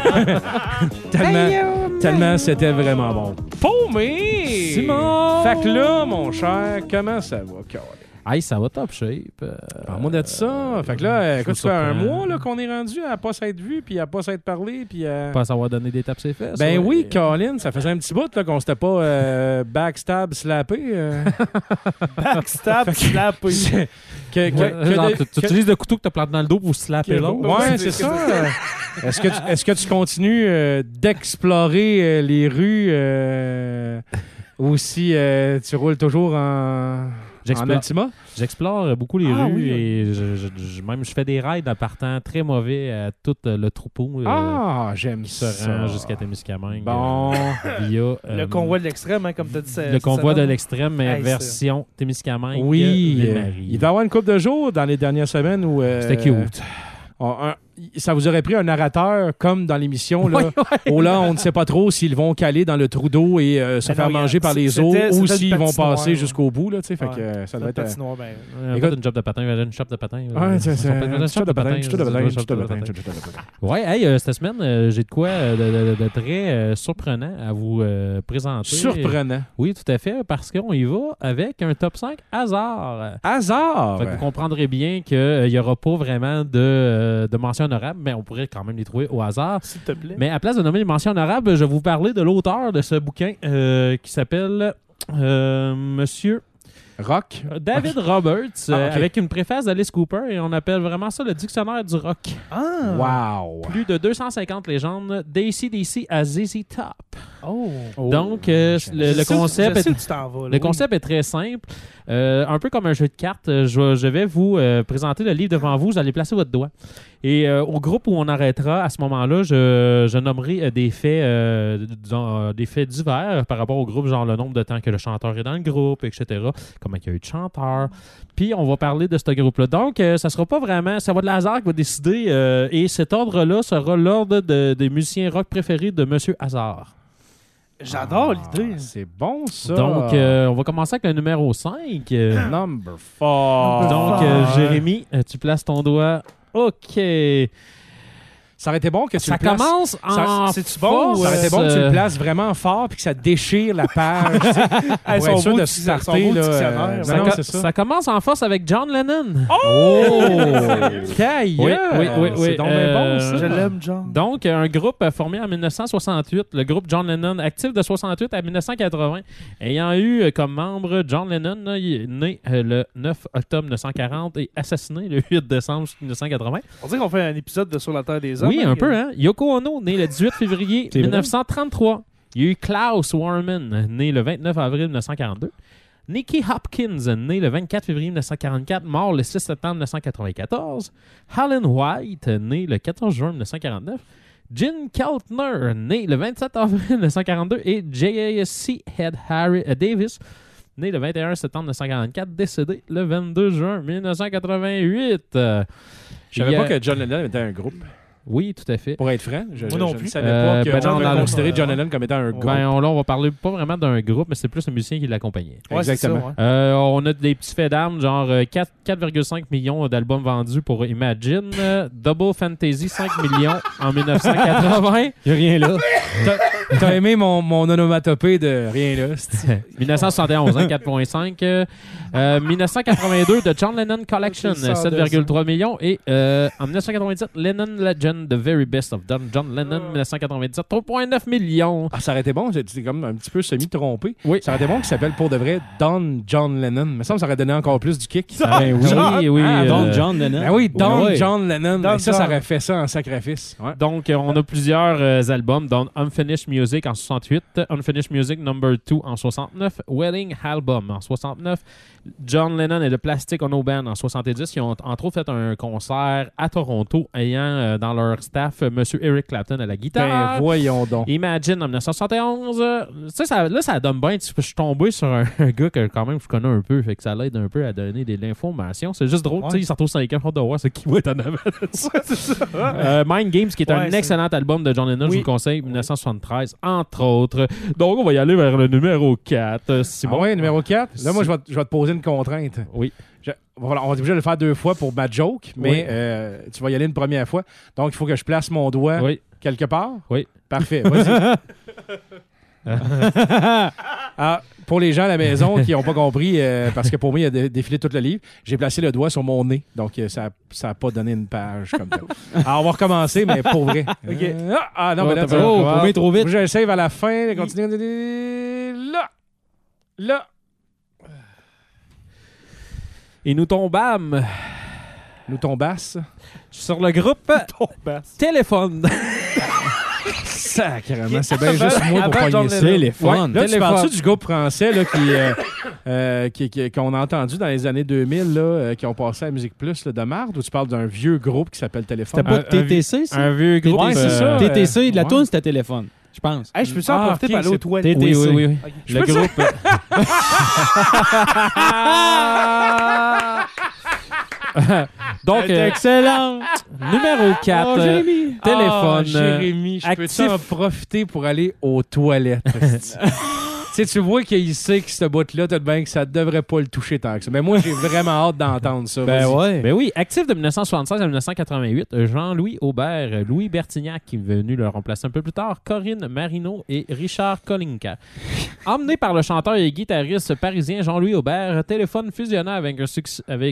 tellement, tellement c'était vraiment bon. Paumé! Simon! Fait que là, mon cher, comment ça va, Carl? Hey, ça va top shape. Euh, Parle-moi de ça. Fait que là, euh, je écoute, ça trouve fait ça un prend- mois là, qu'on est rendu à pas s'être vu, puis à pas s'être parlé, puis à... Pas savoir donner des tapes ses fesses. Ben ouais. oui, Colin, ça faisait un petit bout là, qu'on s'était pas euh, backstab, slappé. euh. Backstab, slap. que, que, Ouais, que genre, de- tu, tu que- utilises le couteau que tu plantes dans le dos pour slapper Que- l'autre. Ouais, c'est- c'est ça. Est-ce que, tu, est-ce que tu continues euh, d'explorer euh, les rues euh, ou si euh, tu roules toujours en, en J'explore. Ultima? J'explore beaucoup les Ah, rues oui, et je, je- je- même je fais des rides en partant très mauvais à tout euh, le troupeau euh, Ah, j'aime qui se ça. rend jusqu'à Témiscamingue. Bon. euh, via euh, Le convoi de l'extrême, hein, comme tu as dit. le convoi de l'extrême, mais Hey, version Témiscamingue. Oui, euh, Ville-Marie. il va y avoir une couple de jours dans les dernières semaines où... euh, C'était cute. on- un- ça vous aurait pris un narrateur comme dans l'émission, là, où là, on ne sait pas trop s'ils vont caler dans le trou d'eau et euh, se Ben faire non, manger par les c'était- eaux c'était ou une s'ils vont patinoire, passer ouais. jusqu'au bout. Là, tu sais, fait Ouais. que, euh, ça doit être... euh, patinoire, ben. Euh, Écoute- pas une job de patin, il y avait une shop de patin. Ouais, c'est ça. Une shop de patin. une shop de patin, une shop de patin, une une shop shop de patin, une shop de patin. Ouais, hey, euh, cette semaine, euh, j'ai de quoi euh, de, de- de très euh, surprenant à vous euh, présenter. Surprenant. Oui, tout à fait, parce qu'on y va avec un top cinq hasard. Hasard! Fait que vous comprendrez bien qu'il n'y aura pas vraiment de, euh, de mention honorable, mais on pourrait quand même les trouver au hasard. S'il te plaît. Mais à place de nommer les mentions honorables, je vais vous parler de l'auteur de ce bouquin euh, qui s'appelle euh, Monsieur Rock? David Roberts, euh, Ah, ok. avec une préface d'Alice Cooper, et on appelle vraiment ça le dictionnaire du rock. Ah! Wow! Plus de deux cent cinquante légendes, d'A C D C à Z Z Top. Oh! Donc, euh, le, Je le sais- concept je est sais où tu t'en vas, là, Le oui. concept est très simple. Euh, un peu comme un jeu de cartes, euh, je, je vais vous euh, présenter le livre devant vous. Vous allez placer votre doigt. Et euh, au groupe où on arrêtera, à ce moment-là, je, je nommerai euh, des faits euh, disons, euh, des faits divers par rapport au groupe, genre le nombre de temps que le chanteur est dans le groupe, et cetera. Comment il y a eu de chanteurs. Puis on va parler de ce groupe-là. Donc, euh, ça sera pas vraiment... Ça va de hasard qui va décider. euh, et cet ordre-là sera l'ordre de- des musiciens rock préférés de Monsieur Hazard. J'adore l'idée. Ah, c'est bon, ça! Donc, euh, on va commencer avec le numéro cinq. euh, Number four. Donc, euh, Jérémy, euh, tu places ton doigt. OK. Ça aurait été bon que tu Ça le places... commence en Ça- c'est-tu bon ou, force, Ça aurait été bon que tu euh, le places vraiment fort puis que ça déchire la page. tu sais, Hey, pour son être sûr beau de dic- starter, son beau là, dictionnaire, euh, Ça, non, co- c'est ça. ça commence en force avec John Lennon. Oh! Caille! Oui, oui, oui, oui. C'est donc bien bon, ça. Je l'aime, John. Donc, un groupe euh, formé en dix-neuf cent soixante-huit, le groupe John Lennon, actif de soixante-huit à dix-neuf cent quatre-vingts, ayant eu euh, comme membre John Lennon, là, il est né euh, le neuf octobre dix-neuf cent quarante et assassiné le huit décembre dix-neuf cent quatre-vingts. On dirait qu'on fait un épisode de Sur la Terre des Hommes. Oui, un peu, hein? Yoko Ono, né le dix-huit février C'est vrai. dix-neuf cent trente-trois. Il y a eu Klaus Warman, né le vingt-neuf avril dix-neuf cent quarante-deux. Nicky Hopkins, né le vingt-quatre février dix-neuf cent quarante-quatre, mort le six septembre dix-neuf cent quatre-vingt-quatorze. Alan White, né le quatorze juin dix-neuf cent quarante-neuf. Gene Keltner, né le vingt-sept avril dix-neuf cent quarante-deux. Et J C Head Harry euh, Davis, né le vingt et un septembre dix-neuf cent quarante-quatre, décédé le vingt-deux juin dix-neuf cent quatre-vingt-huit. Euh, Je savais il y a- pas que John Lennon était un groupe. Oui, tout à fait. Pour être franc, je, Moi je- non je plus. ne savais Euh, pas que ben on non, pouvait dans le- considérer John Lennon comme étant un groupe. Ben, on, là, on va parler pas vraiment d'un groupe, mais c'est plus un musicien qui l'accompagnait. Ouais, c'est Exactement. ça, ouais. Euh, on a des petits faits d'armes, genre euh, quatre virgule cinq millions d'albums vendus pour Imagine, euh, Double Fantasy cinq millions en dix-neuf cent quatre-vingts, Il a rien là. T'as- T'as aimé mon, mon onomatopée de rien là. c'est- dix-neuf cent soixante et onze, hein, quatre virgule cinq, euh, euh, dix-neuf cent quatre-vingt-deux de John Lennon Collection, C'est le sept virgule trois millions, et euh, en dix-neuf cent quatre-vingt-dix-sept, Lennon Legend, The Very Best of Don- John Lennon, dix-neuf cent quatre-vingt-dix-sept, trois virgule neuf millions. Ah, ça aurait été bon, j'étais comme un petit peu semi-trompé. Oui. Ça aurait été bon qu'il s'appelle pour de vrai Don John Lennon. Mais ça, ça aurait donné encore plus du kick. Ben oui, oui. Ah, euh, Don John Lennon. Ben oui, Don Ouais. John Lennon. Don Ben ça, ça John. aurait fait ça en sacrifice. Ouais. Donc, euh, on a plusieurs euh, albums, dont Unfinished Music en soixante-huit, Unfinished Music Number deux en soixante-neuf, Wedding Album en soixante-neuf, John Lennon et The Plastic Ono Band en soixante-dix. Ils ont entre autres fait un concert à Toronto, ayant euh, dans leur staff euh, M. Eric Clapton à la guitare. Ben voyons donc. Imagine en dix-neuf cent soixante et onze. euh, ça, ça, là, ça donne bien. Je suis tombé sur un, un gars que quand même je connais un peu, fait que ça l'aide un peu à donner de l'information. C'est juste drôle, Ouais. tu sais, il s'en retrouve cinq ans, hâte de voir ce qui va être en avant de ça. Euh, Mind Games, qui est Ouais, un c'est- excellent album de John Lennon, je Oui. vous le conseille, dix-neuf cent soixante-treize, entre autres. Donc, on va y aller vers le numéro quatre. Euh, Ah Simon. ouais, numéro quatre. Là, moi, je vais, te- je vais te poser une contrainte. Oui. Je- voilà, on va être obligé de le faire deux fois pour ma joke, mais Oui. euh, tu vas y aller une première fois. Donc, il faut que je place mon doigt Oui. quelque part. Oui. Parfait. Vas-y. Ah, pour les gens à la maison qui n'ont pas compris, euh, parce que pour moi, il a dé- défilé tout le livre, j'ai placé le doigt sur mon nez. Donc, euh, ça n'a pas donné une page comme ça. Alors, on va recommencer, mais pour vrai. Euh, ah, ah, non, Oh, mais là, t'as tu pas- oh, vas- pour bien trop vite. Je le save à la fin. Continue. continue. Là. Là. Et nous tombâmes Nous tombasse. sur le groupe Téléphone. Sacrément, c'est bien juste moi pour Avant John pogner ça. Lennon. Téléphone. Là, tu Téléphone. parles-tu du groupe français là, qui, euh, euh, qui- qui- qu'on a entendu dans les années deux mille, là, euh, qui ont passé à Musique Plus là, de marde, ou tu parles d'un vieux groupe qui s'appelle Téléphone? C'était pas Un- un T T C, ça? Un vieux groupe. Ouais, c'est ça. T T C, de la ouais. toune, c'était téléphone, je pense. Hey, je peux-tu en Ah, profiter ok, pour aller au c'est- toilette? T T, oui, oui, oui. Ok. Le groupe. Donc, C'était euh, excellent. numéro quatre. Oh, Jérémy. Téléphone. Ah, Jérémy, je peux actif. en profiter pour aller aux toilettes? esti? Tu sais, tu vois qu'il sait que ce bout-là, t'as bien que ça devrait pas le toucher tant que ça. Mais moi, j'ai vraiment hâte d'entendre ça. Ben Vas-y. ouais. Ben oui, actif de dix-neuf cent soixante-seize à dix-neuf cent quatre-vingt-huit, Jean-Louis Aubert, Louis Bertignac, qui est venu le remplacer un peu plus tard, Corinne Marino et Richard Kolinka. Emmené par le chanteur et guitariste parisien Jean-Louis Aubert, Téléphone fusionna avec un, succès, avec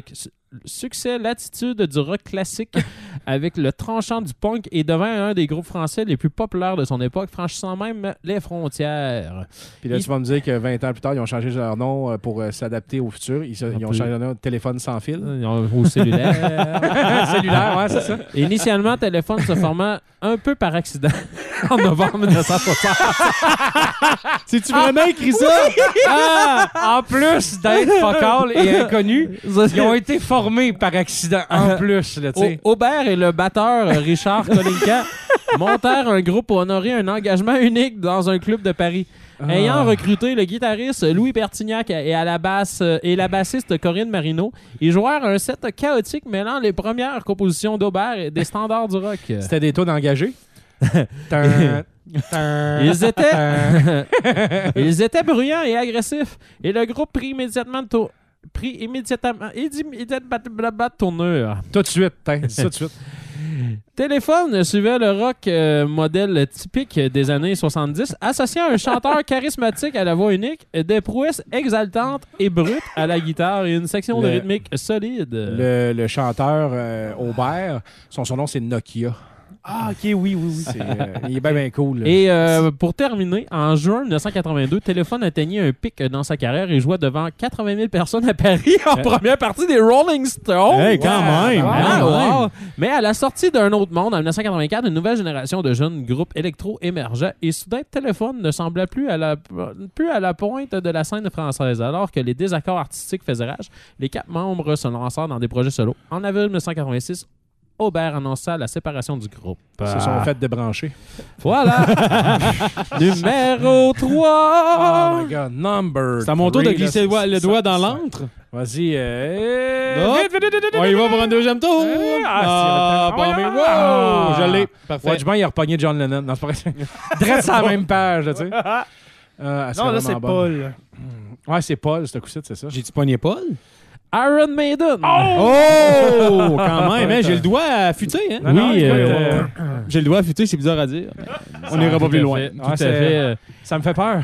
succès, l'attitude du rock classique avec le tranchant du punk et devint un des groupes français les plus populaires de son époque, franchissant même les frontières. Puis là, Il... tu vas me dire que vingt ans plus tard, ils ont changé leur nom pour euh, s'adapter au futur. Ils, se, ils ont changé leur nom de téléphone sans fil. Au cellulaire. Cellulaire, ouais, c'est ça. Initialement, Téléphone se forma un peu par accident en novembre dix-neuf cent soixante. C'est-tu vraiment écrit ça? Ah, en plus d'être focal et inconnu, ils ont été formés par accident en plus. Là, tu sais. Au- Aubert et le batteur euh, Richard Kolinka montèrent un groupe pour honorer un engagement unique dans un club de Paris. Ah. Ayant recruté le guitariste Louis Bertignac et, à la basse, euh, et la bassiste Corinne Marino, ils jouèrent un set chaotique mêlant les premières compositions d'Aubert et des standards du rock. C'était des taux d'engagés. Tan, tan, Ils étaient, tan. ils étaient bruyants et agressifs, et le groupe prit immédiatement de tour- prit immédiatement immédiatement de tournure. Tout de suite, hein, dis ça tout de suite. Téléphone suivait le rock euh, modèle typique des années soixante-dix, associant un chanteur charismatique à la voix unique, des prouesses exaltantes et brutes à la guitare et une section de Le- rythmique solide. Le, le chanteur euh, Aubert, son surnom c'est Nokia. Ah, ok, oui, oui, oui. C'est, euh, il est bien, bien cool. là. Et euh, pour terminer, en juin dix-neuf cent quatre-vingt-deux, Téléphone atteignit un pic dans sa carrière et joua devant quatre-vingt mille personnes à Paris en première partie des Rolling Stones. Hey, quand même! Ah, quand même. wow. Mais à la sortie d'un autre monde, en dix-neuf cent quatre-vingt-quatre, une nouvelle génération de jeunes groupes électro émergeait et soudain, Téléphone ne semblait plus à, la, plus à la pointe de la scène française. Alors que les désaccords artistiques faisaient rage, les quatre membres se lancèrent dans des projets solos. En avril dix-neuf cent quatre-vingt-six, Aubert annonça la séparation du groupe. Ils se sont fait débrancher. Voilà! Numéro trois! Oh my God, number C'est à mon tour de three, glisser là, le doigt, le ça- doigt dans ça- l'antre. Vas-y. Euh... Hop. vite, vite, vite, vite, On y va pour un deuxième tour. Ah, Ah, c'est- pas mais Ah. wow! Je l'ai. Parfait. Ouais, du moins, il a repogné John Lennon. Non, c'est pas vrai. Drette sur la même page, là, tu sais. Ah, elle serait Non, là, vraiment c'est bonne. Paul. Ouais, c'est Paul, ce coup-ci, c'est ça. J'ai-tu pogné Paul? Iron Maiden! Oh! Quand même, hein, j'ai le doigt affûté, hein? Non, non, Oui, écoute, euh, euh, J'ai le doigt affûté, c'est bizarre à dire. On n'ira pas plus loin. Tout Ouais, à c'est- fait. euh, ça me fait peur.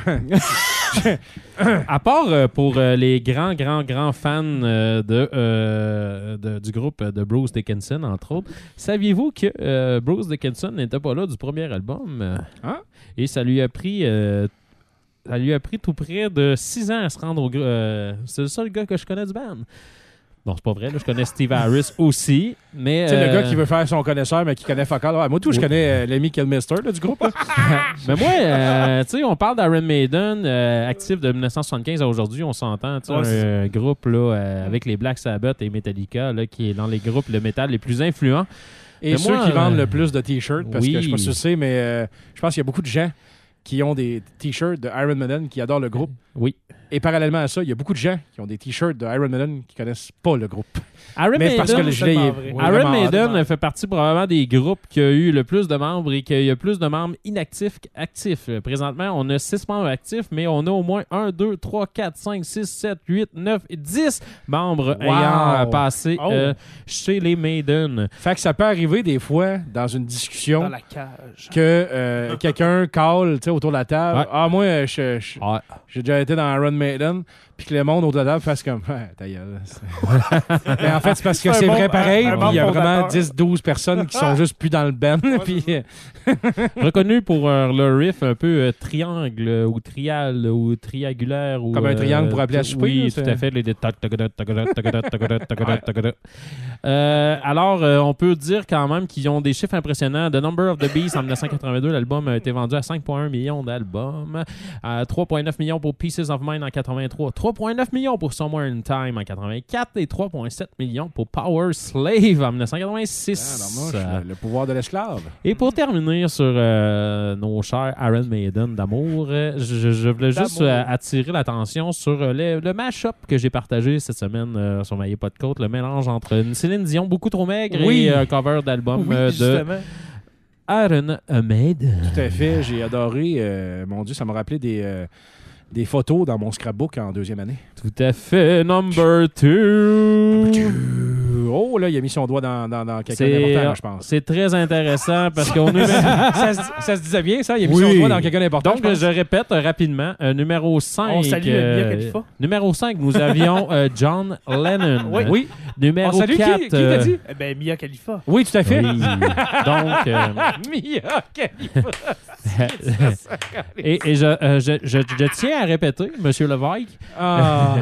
À part euh, pour euh, les grands, grands, grands fans euh, de, euh, de- du groupe de Bruce Dickinson, entre autres, saviez-vous que euh, Bruce Dickinson n'était pas là du premier album? euh, Hein? Et ça lui a pris... euh, ça lui a pris tout près de six ans à se rendre au... gr- euh, c'est le seul gars que je connais du band. Non, c'est pas vrai. Là, je connais Steve Harris aussi, mais... Tu sais, le euh, gars qui veut faire son connaisseur, mais qui connaît Focal. Ouais, moi, tout, je Oui. connais euh, Lemmy Kilmister là, du groupe. là. Mais moi, euh, tu sais, on parle d'Iron Maiden, euh, actif de dix-neuf cent soixante-quinze à aujourd'hui, on s'entend, tu sais, Ouais, un c'est euh, groupe là, euh, avec les Black Sabbath et Metallica, là, qui est dans les groupes le métal les plus influents. Et Mais ceux moi, qui vendent euh, le plus de T-shirts, parce oui. que je sais pas si tu le sais, mais euh, je pense qu'il y a beaucoup de gens qui ont des T-shirts de Iron Maiden qui adorent le groupe. Oui. Et parallèlement à ça, il y a beaucoup de gens qui ont des T-shirts de Iron Maiden qui connaissent pas le groupe. Iron Mais Maiden, parce que le gilet il est vrai. ouais, Iron vraiment Maiden hot. fait partie probablement des groupes qui a eu le plus de membres et qui a eu plus de membres inactifs qu'actifs. Euh, Présentement, on a six membres actifs, mais on a au moins un, deux, trois, quatre, cinq, six, sept, huit, neuf et dix membres Wow. ayant euh, passé Oh. euh, chez les Maiden. Fait que ça peut arriver des fois dans une discussion Dans la cage. que euh, quelqu'un call tu sais, autour de la table. Ouais. Ah, moi, je- je- Ouais. j'ai déjà été dans Iron Maiden. Puis que le monde autour de la table fasse comme ouais, ta gueule. C'est- Mais en fait, c'est parce que C'est un c'est bon- vrai pareil. un- un Puis il y a membre vraiment fondateur. dix douze personnes qui sont juste plus dans le band. Puis euh, Reconnu pour euh, le riff un peu euh, triangle euh, ou trial ou triangulaire. Ou, Comme un triangle pour appeler à souper, Oui, là, tout c'est- à fait. Les- les tac, tac, tac, tac, tac, tac, tac, tac, tac, tac, tac. Euh, alors, euh, on peut dire quand même qu'ils ont des chiffres impressionnants. The Number of the Beast en dix-neuf cent quatre-vingt-deux, l'album a été vendu à cinq virgule un millions d'albums, à trois virgule neuf millions pour Pieces of Mind en quatre-vingt-trois, trois virgule neuf millions pour Somewhere in Time en quatre-vingt-quatre et trois virgule sept millions pour Power Slave en dix-neuf cent quatre-vingt-six. ah, non, moi, je- le, le pouvoir de l'esclave. Et pour terminer sur euh, nos chers Iron Maiden d'amour, euh, je, je voulais juste D'amour. euh, attirer l'attention sur euh, le, le mash-up que j'ai partagé cette semaine euh, sur Maillé Pas de Côte, le mélange entre une Céline Dion beaucoup trop maigre Oui. et un cover d'album Oui, euh, de justement. Iron Maiden. Tout à fait. J'ai adoré. euh, mon Dieu, ça m'a rappelé des, euh, des photos dans mon scrapbook en deuxième année. Tout à fait, number two. Oh, là, il a mis son doigt dans, dans, dans quelqu'un C'est, d'important, je pense. c'est très intéressant parce qu'on numéro... ça, se, ça se disait bien, ça? Il a mis Oui. son doigt dans quelqu'un d'important, Donc, je pense. je répète euh, rapidement. Euh, numéro cinq. On salue euh, Mia Khalifa. Numéro cinq, nous avions euh, John Lennon. Oui. Oui. Numéro On salue quatre. qui, qui t'a dit? Eh ben, Mia Khalifa. Oui, tout à fait. Oui. Donc, euh, Mia Khalifa. et, et je, euh, je, je, je tiens à répéter, Monsieur Lévesque, Ah.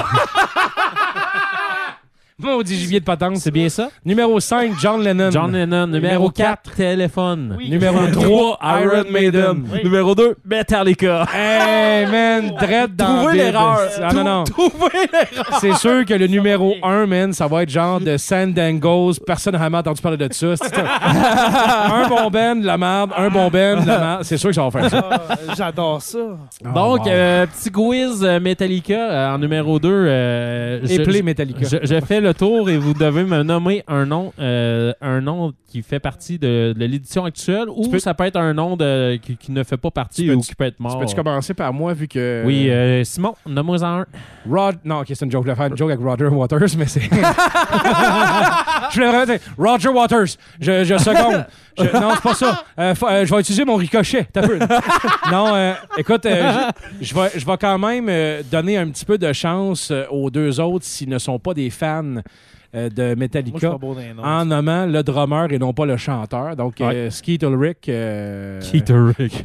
Maudit gibier de potence. c'est bien ça? Numéro cinq, John Lennon. John Lennon. Numéro Numéro quatre, téléphone. Oui. Numéro trois, Iron Maiden. Oui. Numéro deux, Metallica. Hey, man, drette dans Trouvez la Bible. l'erreur. Ah, non, non. C'est sûr que le numéro un, man, ça va être genre de Sand and Ghost. Personne n'a jamais entendu parler de ça. C'est un bon band, de la merde. Un bon band, de la merde. C'est sûr que ça va faire ça. Ah, j'adore ça. Donc, wow. euh, petit quiz euh, Metallica euh, en numéro deux. Euh, je- Éplé je- Metallica. Je, je fais le tour et vous devez me nommer un nom, euh, un nom qui fait partie de, de l'édition actuelle ou peux- ça peut être un nom de, qui, qui ne fait pas partie Tu peux- ou qui peut être mort. Peux-tu commencer par moi, vu que... Oui, euh, Simon, nomme-moi en un. Rod... Non, OK, c'est une joke. Je voulais faire une joke avec Roger Waters, mais c'est... Je voulais vraiment dire Roger Waters. Je, je seconde. Je- Non, c'est pas ça. Euh, fa- euh, je vais utiliser mon ricochet. T'as peu. Non, euh, écoute, euh, je, je vais, je vais quand même euh, donner un petit peu de chance euh, aux deux autres s'ils ne sont pas des fans euh, de Moi, je suis Metallica pas beau dans les noms. en nommant le drummer et non pas le chanteur. Donc, euh, Skeet Ulrich... euh, Ulrich.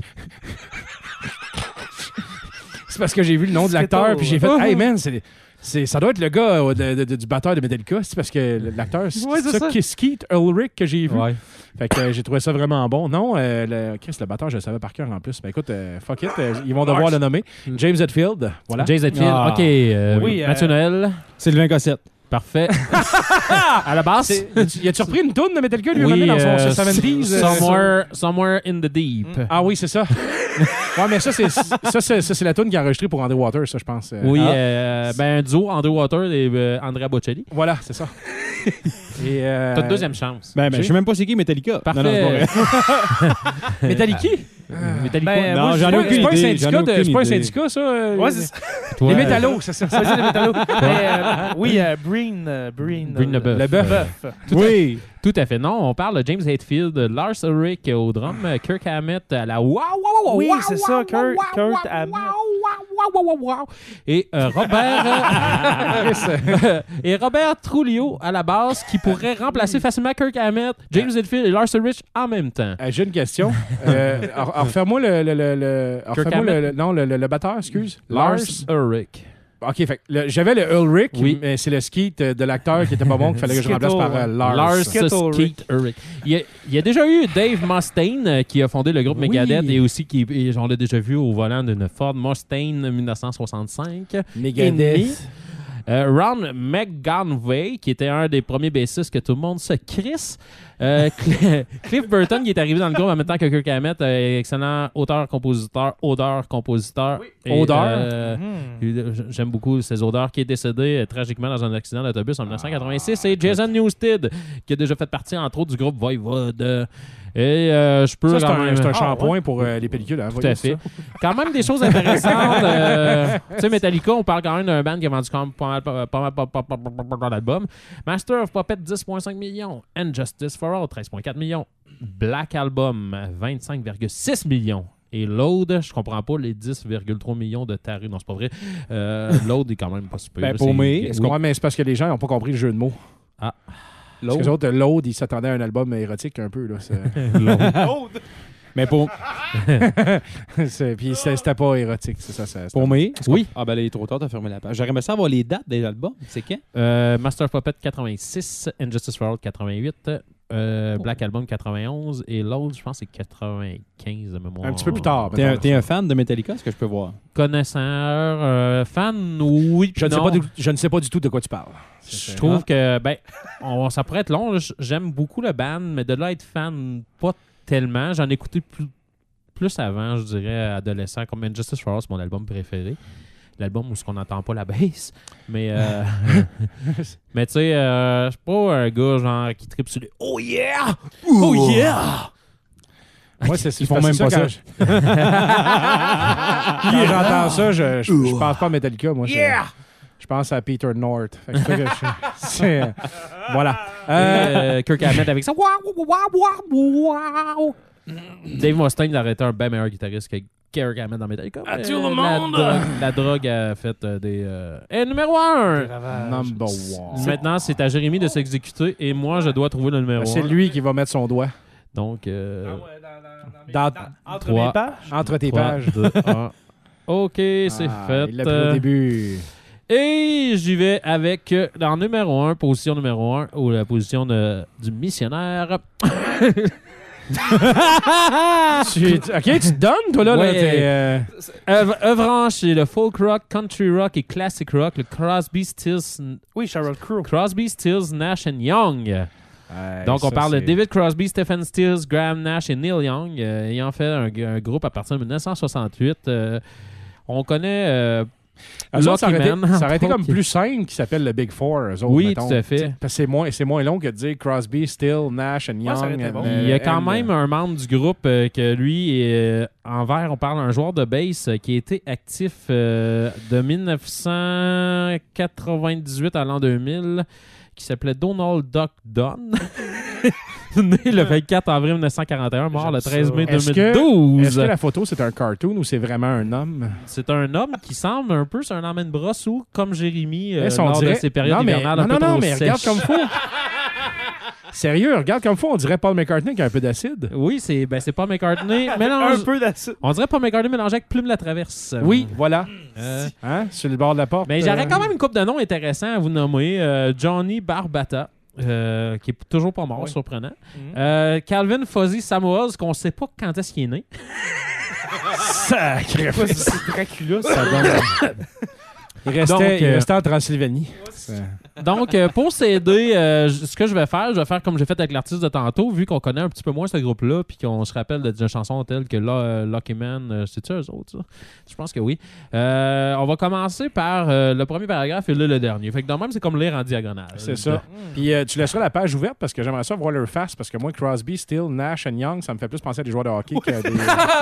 C'est parce que j'ai vu le nom de l'acteur Skeeter, puis j'ai fait ouais. hey man, c'est c'est ça doit être le gars euh, de- de- de- du batteur de Metallica, c'est parce que l'acteur c'est Ouais, c'est ça, ça. qui- Skeet Ulrich que j'ai vu. Ouais. Fait que euh, j'ai trouvé ça vraiment bon. Non, euh, le Chris le batteur, je le savais par cœur en plus. Ben écoute, euh, fuck it, euh, ils vont devoir le nommer. James Hetfield, voilà. Jay Hetfield. Ah. OK. euh, Oui, euh, Mathieu Noël. Sylvain Cossette. Parfait. À la basse. C'est- y a-tu repris une toune de Metallica lui Oui, dans son euh, soixante-dix? euh, somewhere, somewhere in the deep. Ah oui, c'est ça. Ouais, mais ça c'est ça c'est ça, c'est la toune qui a enregistrée pour André Waters, ça je pense. Euh, Oui, ah. euh, ben un duo, Andrew Water et euh, Andrea Bocelli. Voilà, c'est ça. Et euh, T'as une deuxième chance. Ben, ben, j'ai- je sais même pas c'est qui Metallica. Parfait. Non, non, c'est pas vrai. Metallica? Metallica. Ben, Non, moi, j'en ai je- aucune C'est pas un idée, syndicat, j'en ai de- aucune c'est pas un idée. syndicat ça? euh, Ouais, c'est ça. Toi, Les euh, métallos, c'est ça. Ouais, c'est les métallos. Mais, euh, oui, euh, Breen. euh, Breen, Breen euh, Leboeuf. Le bœuf. Bœuf. Oui. Tout à fait. Non, on parle de James Hetfield, Lars Ulrich au drum, Kirk Hammett à la wow, wow, wow, wow, Oui, wow, c'est wow, ça, wow, Kurt- wow, Kurt wow, Hammett. wow, wow, wow, wow, wow. Et euh, Robert euh, et Robert Trujillo à la basse qui pourrait remplacer facilement Kirk Hammett, James Hetfield et Lars Ulrich en même temps. Euh, J'ai une question. Euh, alors, alors, refais-moi le, le, le, le- alors, Kirk refais-moi le, Hammett? le- non, le, le, le batteur, excuse. Lars Ulrich. OK, fait que le- j'avais le Ulrich, Oui. mais c'est le skeet de l'acteur qui était pas bon qu'il fallait que je Skittle, remplace par euh, ouais. Lars. Lars Skittle Skeet Ulrich. Il y, a, il y a déjà eu Dave Mustaine euh, qui a fondé le groupe Oui. Megadeth et aussi qui, et on l'a déjà vu au volant d'une Ford Mustang dix-neuf soixante-cinq. Megadeth. Euh, Ron McGonvey, qui était un des premiers bassistes que tout le monde se crisse. Euh, Cl- Cliff Burton, qui est arrivé dans le groupe en même temps que Kirk Hammett, euh, excellent auteur-compositeur, odeur-compositeur. Et, Odeur. euh, Hmm. J'aime beaucoup ses odeurs, qui est décédé euh, tragiquement dans un accident d'autobus en dix-neuf quatre-vingt-six. Et Jason Newsted, qui a déjà fait partie, entre autres, du groupe Voivode. Et euh, je peux Ça, c'est quand un, même... c'est un Ah, shampoing pour euh, les pellicules. Hein, Tout voyez à ça. fait. Quand même des choses intéressantes. euh, tu sais, Metallica, on parle quand même d'un band qui a vendu quand même pas mal, pas mal, pas mal, pas mal, pas mal, dans l'album. Master of Puppet, dix virgule cinq millions. And Justice for All, treize virgule quatre millions. Black Album, vingt-cinq virgule six millions. Et Load, je comprends pas les dix virgule trois millions de tarus. Non, c'est pas vrai. Euh, Load est quand même pas super. Ben, pour moi, Est-ce qu'on- ouais, mais c'est parce que les gens n'ont pas compris le jeu de mots. Ah. Parce que les autres, Load, ils s'attendaient à un album érotique un peu. Là, c'est- Mais pour, c'est- Puis c'est- c'était pas érotique. C'est ça, ça, pour moi, est-ce Oui. qu'on- Ah, ben là, il est trop tard, t'as fermé la page. J'aurais aimé ça avoir les dates des albums. C'est quand? Euh, Master of Puppet, quatre-vingt-six. And Justice for All, quatre-vingt-huit. Euh, Black Album, quatre-vingt-onze. Et Load, je pense que c'est quatre-vingt-quinze de mémoire. Un petit peu plus tard. T'es un, mettons. t'es un fan de Metallica, est-ce que je peux voir? Connaisseur, euh, fan, oui. Je ne, sais non. pas du- je ne sais pas du tout de quoi tu parles. Je trouve que, ben, on, ça pourrait être long. là. J'aime beaucoup le band, mais de là être fan, pas tellement. J'en ai écouté plus, plus avant, je dirais, adolescent. Comme Injustice for All, c'est mon album préféré. L'album où on n'entend pas la bass. Mais, euh, mais tu sais, euh, je suis pas un gars genre qui tripe sur les Oh yeah! Oh yeah! Moi, c'est, Ils font parce que même pas quand je- Quand j'entends ça, je, je, je pense pas à Metallica. Moi, c'est- Je pense à Peter North. Fait que c'est ça que je- c'est, euh, voilà. Et, Euh, euh, Kirk Hammett avec ça. Waouh, waouh, waouh, waouh. Dave Mustaine aurait été un bien meilleur guitariste que Kirk Hammett dans Metallica. À mais tout le la monde! drogue- La drogue a fait euh, des. Euh... Et numéro un! number one. Maintenant, c'est à Jérémy de s'exécuter et moi, je dois trouver le numéro Ben, c'est un. lui qui va mettre son doigt Donc, euh, dans, Entre Trois. mes pages. entre tes trois, pages. deux, un. OK, c'est Ah, fait. Il l'a pris au début. Et j'y vais avec, euh, dans numéro un, position numéro un, ou la position de- du missionnaire. Tu- tu- OK, tu te donnes, toi, là. là, Ouais. t'es, euh, Œuvre- œuvrant chez le folk rock, country rock et classic rock, le Crosby, Stills, Oui, Sheryl Crow. Crosby, Stills, Nash and Young. ouais, Donc, on ça, parle de c'est- David Crosby, Stephen Stills, Graham Nash et Neil Young, euh, ayant fait un, un groupe à partir de dix-neuf cent soixante-huit. Euh, on connaît euh, Eux autres, ça aurait été- Lucky Man, ça aurait été entre comme autres. plus simple qui s'appelle le Big Four. Eux autres, Oui, mettons. tout à fait. T'sais, Parce que c'est moins, c'est moins long que de dire Crosby, Still, Nash and Ouais, ça aurait Young. été bon. and, Il y a euh, quand and, même un membre du groupe euh, que lui, est, euh, envers, on parle d'un joueur de bass euh, qui a été actif euh, de dix-neuf cent quatre-vingt-dix-huit à l'an deux mille, qui s'appelait Donald Duck Dunn. Né le vingt-quatre avril mille neuf cent quarante et un, mort le J'aime treize mai ça. Est-ce deux mille que- douze. Est-ce que la photo, c'est un cartoon ou c'est vraiment un homme? C'est un homme qui semble un peu sur un emmène brosse ou comme Jérémy euh, Est-ce qu'on lors dirait- de ses périodes non, mais, hivernales non, un peu non, non, trop mais regarde sèches. comme faut. Sérieux, regarde comme faut. On dirait Paul McCartney qui a un peu d'acide. Oui, c'est ben, c'est Paul McCartney. Un mélange... peu d'acide. On dirait Paul McCartney mélangé avec Plume la Traverse. Oui, voilà. Euh, Hein? Sur le bord de la porte. Mais j'aurais euh, quand même une couple de noms intéressants à vous nommer. Euh, Johnny Barbata, euh, qui est toujours pas mort, Oui. surprenant. Mhm. Euh, Calvin Fuzzy Samoas, qu'on sait pas quand est-ce qu'il est né. Sacré. Quoi, c'est c'est Dracula, ça. Ça donne- Il restait, Donc, il euh, restait en Transylvanie. Donc, euh, pour s'aider, euh, j- ce que je vais faire, je vais faire comme j'ai fait avec l'artiste de tantôt, vu qu'on connaît un petit peu moins ce groupe-là, puis qu'on se rappelle de, de chansons telles que Lo- euh, Lucky Man, euh, c'est-tu eux autres, ça? Je pense que oui. Euh, on va commencer par euh, le premier paragraphe et là, le dernier. Fait que dans même, c'est comme lire en diagonale. C'est ça. Puis euh, tu laisseras la page ouverte parce que j'aimerais ça voir leur face parce que moi, Crosby, Still, Nash and Young, ça me fait plus penser à des joueurs de hockey qu'à des.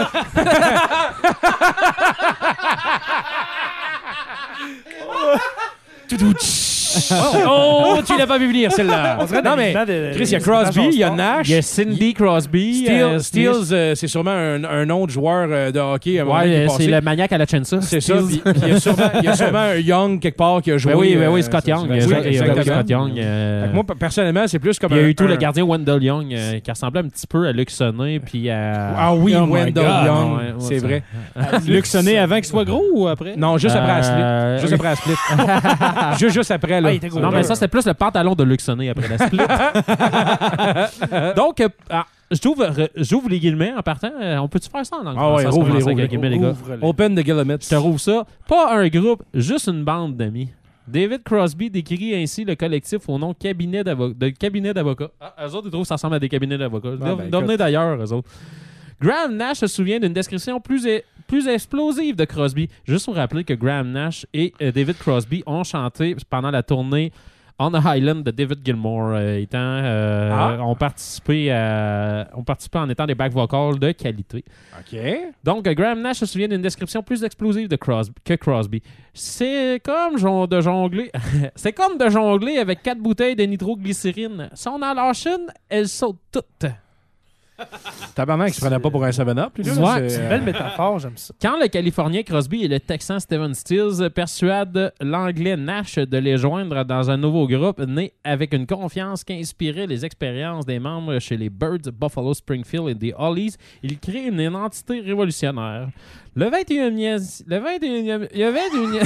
Toutou, tch. Oh, tu l'as pas vu venir celle-là. On dirait Non mais l'habillement de- Chris, il y a de- Crosby, il y a de- Nash. Il y a Cindy Crosby. Steele- euh, Steels, Smith. euh, c'est sûrement un, un nom de joueur euh, de hockey. À un moment qui Ouais, est euh, passé. c'est le maniaque à la Chensa. C'est ça. Puis puis il y a sûrement, il y a sûrement un Young quelque part qui a joué. Ben oui, ben euh, oui, Scott Young. oui, euh, oui, exactement. Scott Young. euh, Fait que moi, p- personnellement, c'est plus comme il y a un- eu tout un- le gardien Wendell Young euh, qui ressemblait un petit peu à Luke Sonnet puis à... Ah oui, Oh my Wendell God. Young, Ouais, ouais, c'est ça. vrai. Luc Sonnet avant qu'il soit gros ou après? Non, juste après la Euh, split. Juste après la split. juste, juste après, là. Ah, il était gros. Non, mais ça, c'était plus le pantalon de Luke Sonnet après la split. Donc, euh, ah, j'ouvre, j'ouvre les guillemets en partant. Euh, on peut-tu faire ça en langue Ah ouais, française, rouvre-les, commencer avec rouvre-les. les guillemets, les gars? Ouvre-les. Open the Guillemets. Je te rouvre ça. Pas un groupe, juste une bande d'amis. David Crosby décrit ainsi le collectif au nom cabinet d'avo- de cabinet d'avocats. Ah, eux autres, ils trouvent que ça ressemble à des cabinets d'avocats. Ah, ben, Devenez écoute. d'ailleurs, eux autres. Graham Nash se souvient d'une description plus, e- plus explosive de Crosby. Juste pour rappeler que Graham Nash et euh, David Crosby ont chanté pendant la tournée On the Highland de David Gilmour, euh, étant, euh, Ah. ont, participé à- ont participé en étant des back vocals de qualité. OK. Donc, euh, Graham Nash se souvient d'une description plus explosive de Crosby, que Crosby. C'est comme jon- de jongler. C'est comme de jongler avec quatre bouteilles de nitroglycérine. Si on en lâche une, elles sautent toutes. Tabarnak, il se prenait pas pour un seven up, lui, là. Ouais, C'est une euh, belle métaphore, j'aime ça. Quand le Californien Crosby et le Texan Stephen Stills persuadent l'Anglais Nash de les joindre dans un nouveau groupe né avec une confiance qui inspirait les expériences des membres chez les Birds, Buffalo Springfield et des Hollies, ils créent une identité révolutionnaire. Le vingt et unième... Le vingt et unième... Le vingt et unième...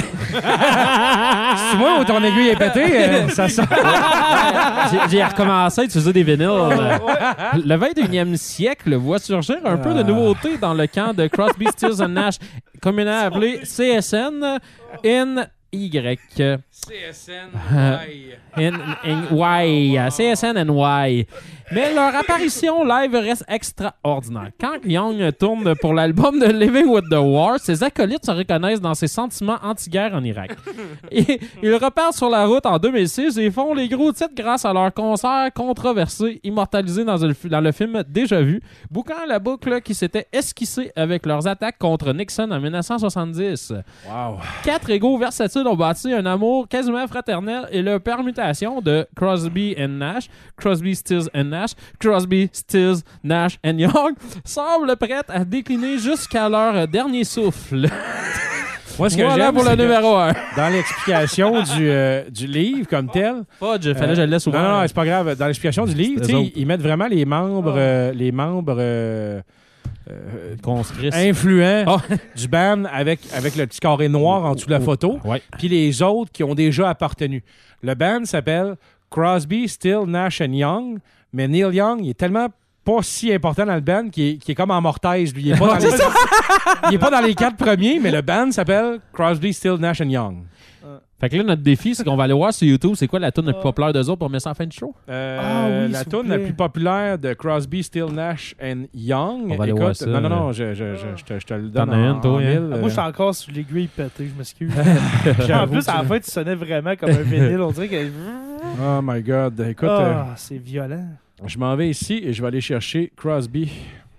C'est moi où ton aiguille est pétée, euh, ça sent. J'ai- J'ai recommencé à utiliser des vinyles. Le vingt et unième siècle voit surgir un peu de nouveauté dans le camp de Crosby, Stills and Nash, communément appelé C S N N Y. C S N N N Y. C S N N Y. Mais leur apparition live reste extraordinaire. Quand Young tourne pour l'album de Living with the War, ses acolytes se reconnaissent dans ses sentiments anti-guerre en Irak. Et ils repartent sur la route en deux mille six et font les gros titres grâce à leur concert controversé, immortalisé dans, un, dans le film Déjà Vu, bouclant la boucle qui s'était esquissée avec leurs attaques contre Nixon en dix-neuf cent soixante-dix. Wow. Quatre égaux versatiles ont bâti un amour quasiment fraternel et leur permutation de Crosby and Nash, Crosby, Stills and Nash, Crosby, Stills, Nash and Young semble prête à décliner jusqu'à leur dernier souffle. Moi, ce que voilà j'aime, pour le c'est que numéro un. dans l'explication du, euh, du livre comme tel... Fudge, fallait que je le laisse ouvert. Non, non, c'est pas grave. Dans l'explication du livre, tu sais, ils, ils mettent vraiment les membres, euh, les membres euh, euh, Conscrits. influents Oh. du band avec, avec le petit carré noir en dessous de la photo, Ouais. puis les autres qui ont déjà appartenu. Le band s'appelle Crosby, Still, Nash and Young, mais Neil Young, il est tellement pas si important dans le band qui est, qui est comme en mortaise. Lui. Il est pas dans les, il est pas dans les quatre premiers, mais le band s'appelle Crosby, Still, Nash and Young. Fait que là, notre défi, c'est qu'on va aller voir sur YouTube c'est quoi la tune la plus populaire d'eux autres pour mettre ça en fin de show. Euh, Ah oui, la s'il vous tune la plaît. plus populaire de Crosby, Still, Nash and Young. On va aller Écoute, voir ça. non, non, non, je, je, je, je te, je te le donne T'en as en, une, toi, en hein? mille. Ah, moi, je suis encore sur l'aiguille pétée, je m'excuse. en J'avoue plus, que- à la fin, tu sonnais vraiment comme un vinyle. On dirait que. Oh my God. Écoute, euh, Ah, c'est violent. je m'en vais ici et je vais aller chercher Crosby.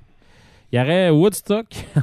Il y aurait Woodstock.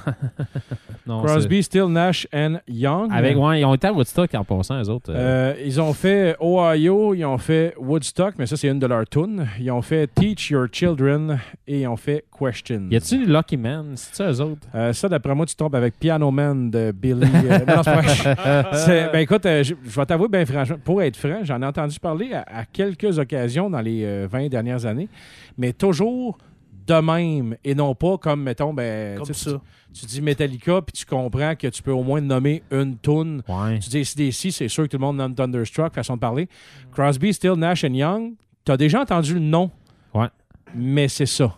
non, Crosby, Still, Nash and Young. c'est- Avec, ouais, ils ont été à Woodstock en passant, eux autres. euh. Euh, ils ont fait Ohio, ils ont fait Woodstock, mais ça, c'est une de leurs tunes. Ils ont fait Teach Your Children et ils ont fait Questions. Y a-tu Lucky Man? C'est ça, eux autres? Euh, ça, d'après moi, tu tombes avec Piano Man de Billy. euh, non, c'est pas vrai. C'est- ben écoute, euh, je, je vais t'avouer, ben franchement, pour être franc, j'en ai entendu parler à, à quelques occasions dans les euh, vingt dernières années, mais toujours de même et non pas comme, mettons, ben, Comme tu sais, ça. Tu, tu dis Metallica puis tu comprends que tu peux au moins nommer une tune. Ouais. Tu dis A C D C, c'est sûr que tout le monde nomme Thunderstruck, façon de parler. Crosby, Still, Nash and Young, tu as déjà entendu le nom, Ouais. mais c'est ça.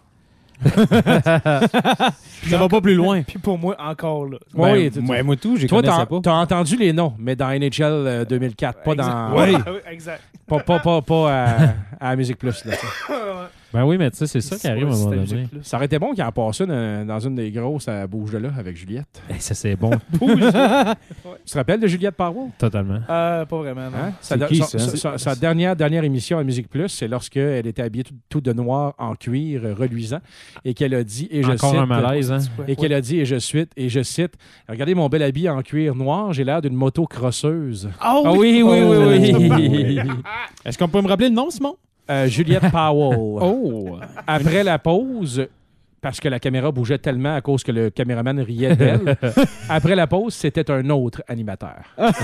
Ça va pas plus loin. Puis pour moi, encore là. Ouais, Ben, tu- moi, moi tout, j'ai Toi, connaissais t'as, pas. t'as entendu les noms, mais dans N H L euh, deux mille quatre, pas dans. Ouais, Ouais. oui, exact. Pas, pas, pas, pas à, à Musique Plus. Là, tu sais. Ben oui, mais tu sais, c'est ça qui arrive à un moment donné. Nostalgique, là. Ça aurait été bon qu'il en passe une euh, dans une des grosses à Bouge de là avec Juliette. Eh, ça, c'est bon. Tu te rappelles de Juliette Powell? Totalement. Euh, pas vraiment, non. Hein? C'est Sa, qui, sa- ça? sa- sa- sa dernière, dernière émission à Musique Plus, c'est lorsqu'elle était habillée tout, tout de noir en cuir euh, reluisant et qu'elle a dit, et je Encore cite, un malaise, hein? et qu'elle a dit, et je cite, et je cite, regardez mon bel habit en cuir noir, j'ai l'air d'une moto crosseuse. Ah Ah oui, oui, Oh. oui, oui. Est-ce qu'on peut me rappeler le nom, Simon? Euh, Juliette Powell. Oh! Après la pause, parce que la caméra bougeait tellement à cause que le caméraman riait d'elle, après la pause, c'était un autre animateur.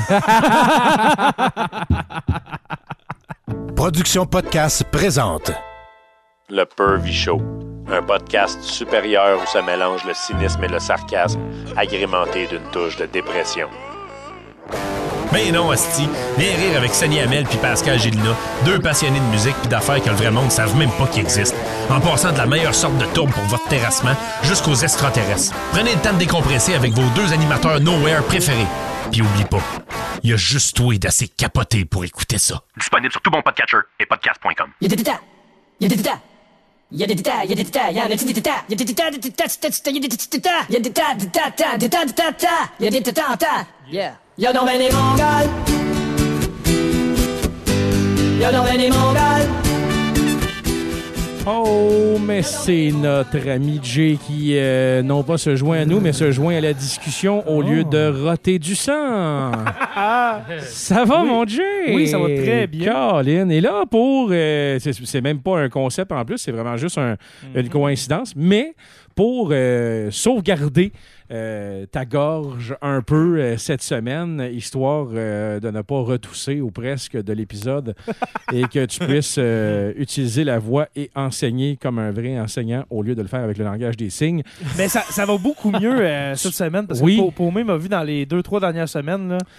Production Podcast présente Le Pervy Show, un podcast supérieur où se mélange le cynisme et le sarcasme, agrémenté d'une touche de dépression. Ben non, asti. Viens rire avec Sonny Hamel puis Pascal Gélina, deux passionnés de musique puis d'affaires que le vrai monde ne savent même pas qu'ils existent. En passant de la meilleure sorte de tourbe pour votre terrassement jusqu'aux extraterrestres. Prenez le temps de décompresser avec vos deux animateurs Nowhere préférés. Puis oublie pas, il y a juste toi d'assez capoté pour écouter ça. Disponible sur tout bon podcatcher et podcast point com. Yadidida. Yadidida. Yadidida. Yadidida. Yadidida. Yadidida. Yadidida. Yadidida. Yadidida. Yeah. Y'a dans les Mongols. Y'a dans les Mongols. Oh, mais c'est notre ami Jay qui, euh, non pas se joint à nous, mais se joint à la discussion au lieu de roter du sang. Ça va, mon Jay? Oui, ça va très bien. Colin est là pour... euh, c'est, c'est même pas un concept en plus, c'est vraiment juste un- une coïncidence, mais pour euh, sauvegarder euh, ta gorge un peu euh, cette semaine, histoire euh, de ne pas retousser ou presque de l'épisode et que tu puisses euh, utiliser la voix et enseigner comme un vrai enseignant au lieu de le faire avec le langage des signes. Mais ça, ça va beaucoup mieux euh, cette semaine parce que Oui. Pau- Paumé m'a vu dans les deux, trois dernières semaines. Là.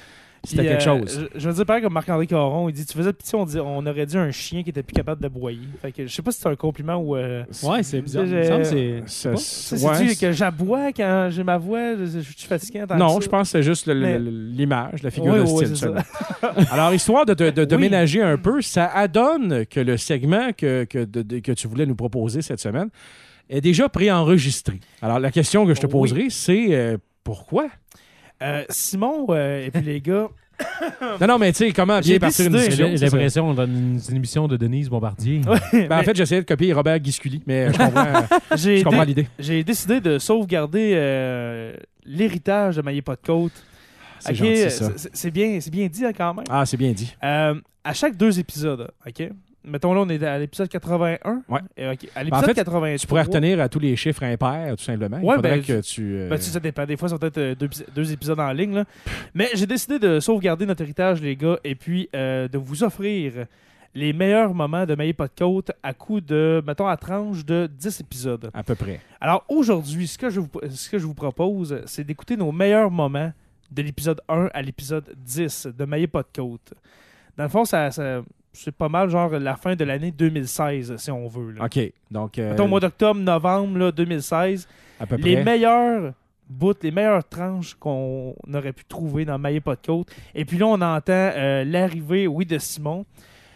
c'était Puis, quelque euh, chose. Je, je veux dire, pareil comme Marc-André Caron, il dit, tu faisais petit, on, dit, on aurait dit un chien qui était plus capable d'aboyer. Fait que je sais pas si c'est un compliment ou... Euh, Ouais, c'est bizarre. j'ai- Il me semble que c'est. Ça- c'est ouais, c'est-tu c'est- que j'aboie quand j'ai ma voix, je, je, je suis fatigué en tant Non, que je ça? pense que c'est juste le- le- Mais- le- l'image, la figure Ouais, de ouais, style. c'est seulement. ça. Alors, histoire de, de, de, de Oui. ménager un peu, ça adonne que le segment que, que, de- de- que tu voulais nous proposer cette semaine est déjà préenregistré. Alors, la question que je te Oui. poserai, c'est euh, pourquoi? Euh, Simon euh, et puis les gars, Non, non, mais tu sais, comment bien J'ai partir une décidé- discussion? J'ai c'est ça. l'impression d'une une émission de Denise Bombardier. Ouais, Ben, en mais fait, j'essayais de copier Robert Guisculi, mais je comprends, j'ai je comprends dé- l'idée. j'ai décidé de sauvegarder euh, l'héritage de Maillé pas de côte. C'est Ok, gentil, ça. c'est- c'est bien, c'est bien dit hein, quand même. Ah, c'est bien dit. Euh, à chaque deux épisodes, ok. Mettons là, on est à l'épisode quatre-vingt-un. Ouais. Et, ok, à Ben, en l'épisode fait, quatre-vingt-trois. Tu pourrais retenir à tous les chiffres impairs, tout simplement. Il Ouais, faudrait ben, que tu... euh, Ben, tu sais, ça dépend. Des fois, ça va peut-être euh, deux, deux épisodes en ligne. Là. Mais j'ai décidé de sauvegarder notre héritage, les gars, et puis euh, de vous offrir les meilleurs moments de Maillé pas de côte à coup de, mettons, à tranche de dix épisodes. à peu près. Alors aujourd'hui, ce que je vous, ce que je vous propose, c'est d'écouter nos meilleurs moments de l'épisode un à l'épisode dix de Maillé pas de côte. Dans le fond, ça, ça- c'est pas mal genre la fin de l'année deux mille seize, si on veut. Là. OK. Donc, euh, Mettons, au mois d'octobre, novembre là, deux mille seize, à peu les près. meilleurs bouts, les meilleures tranches qu'on aurait pu trouver dans Maillé pas de côte. Et puis là, on entend euh, l'arrivée, oui, de Simon.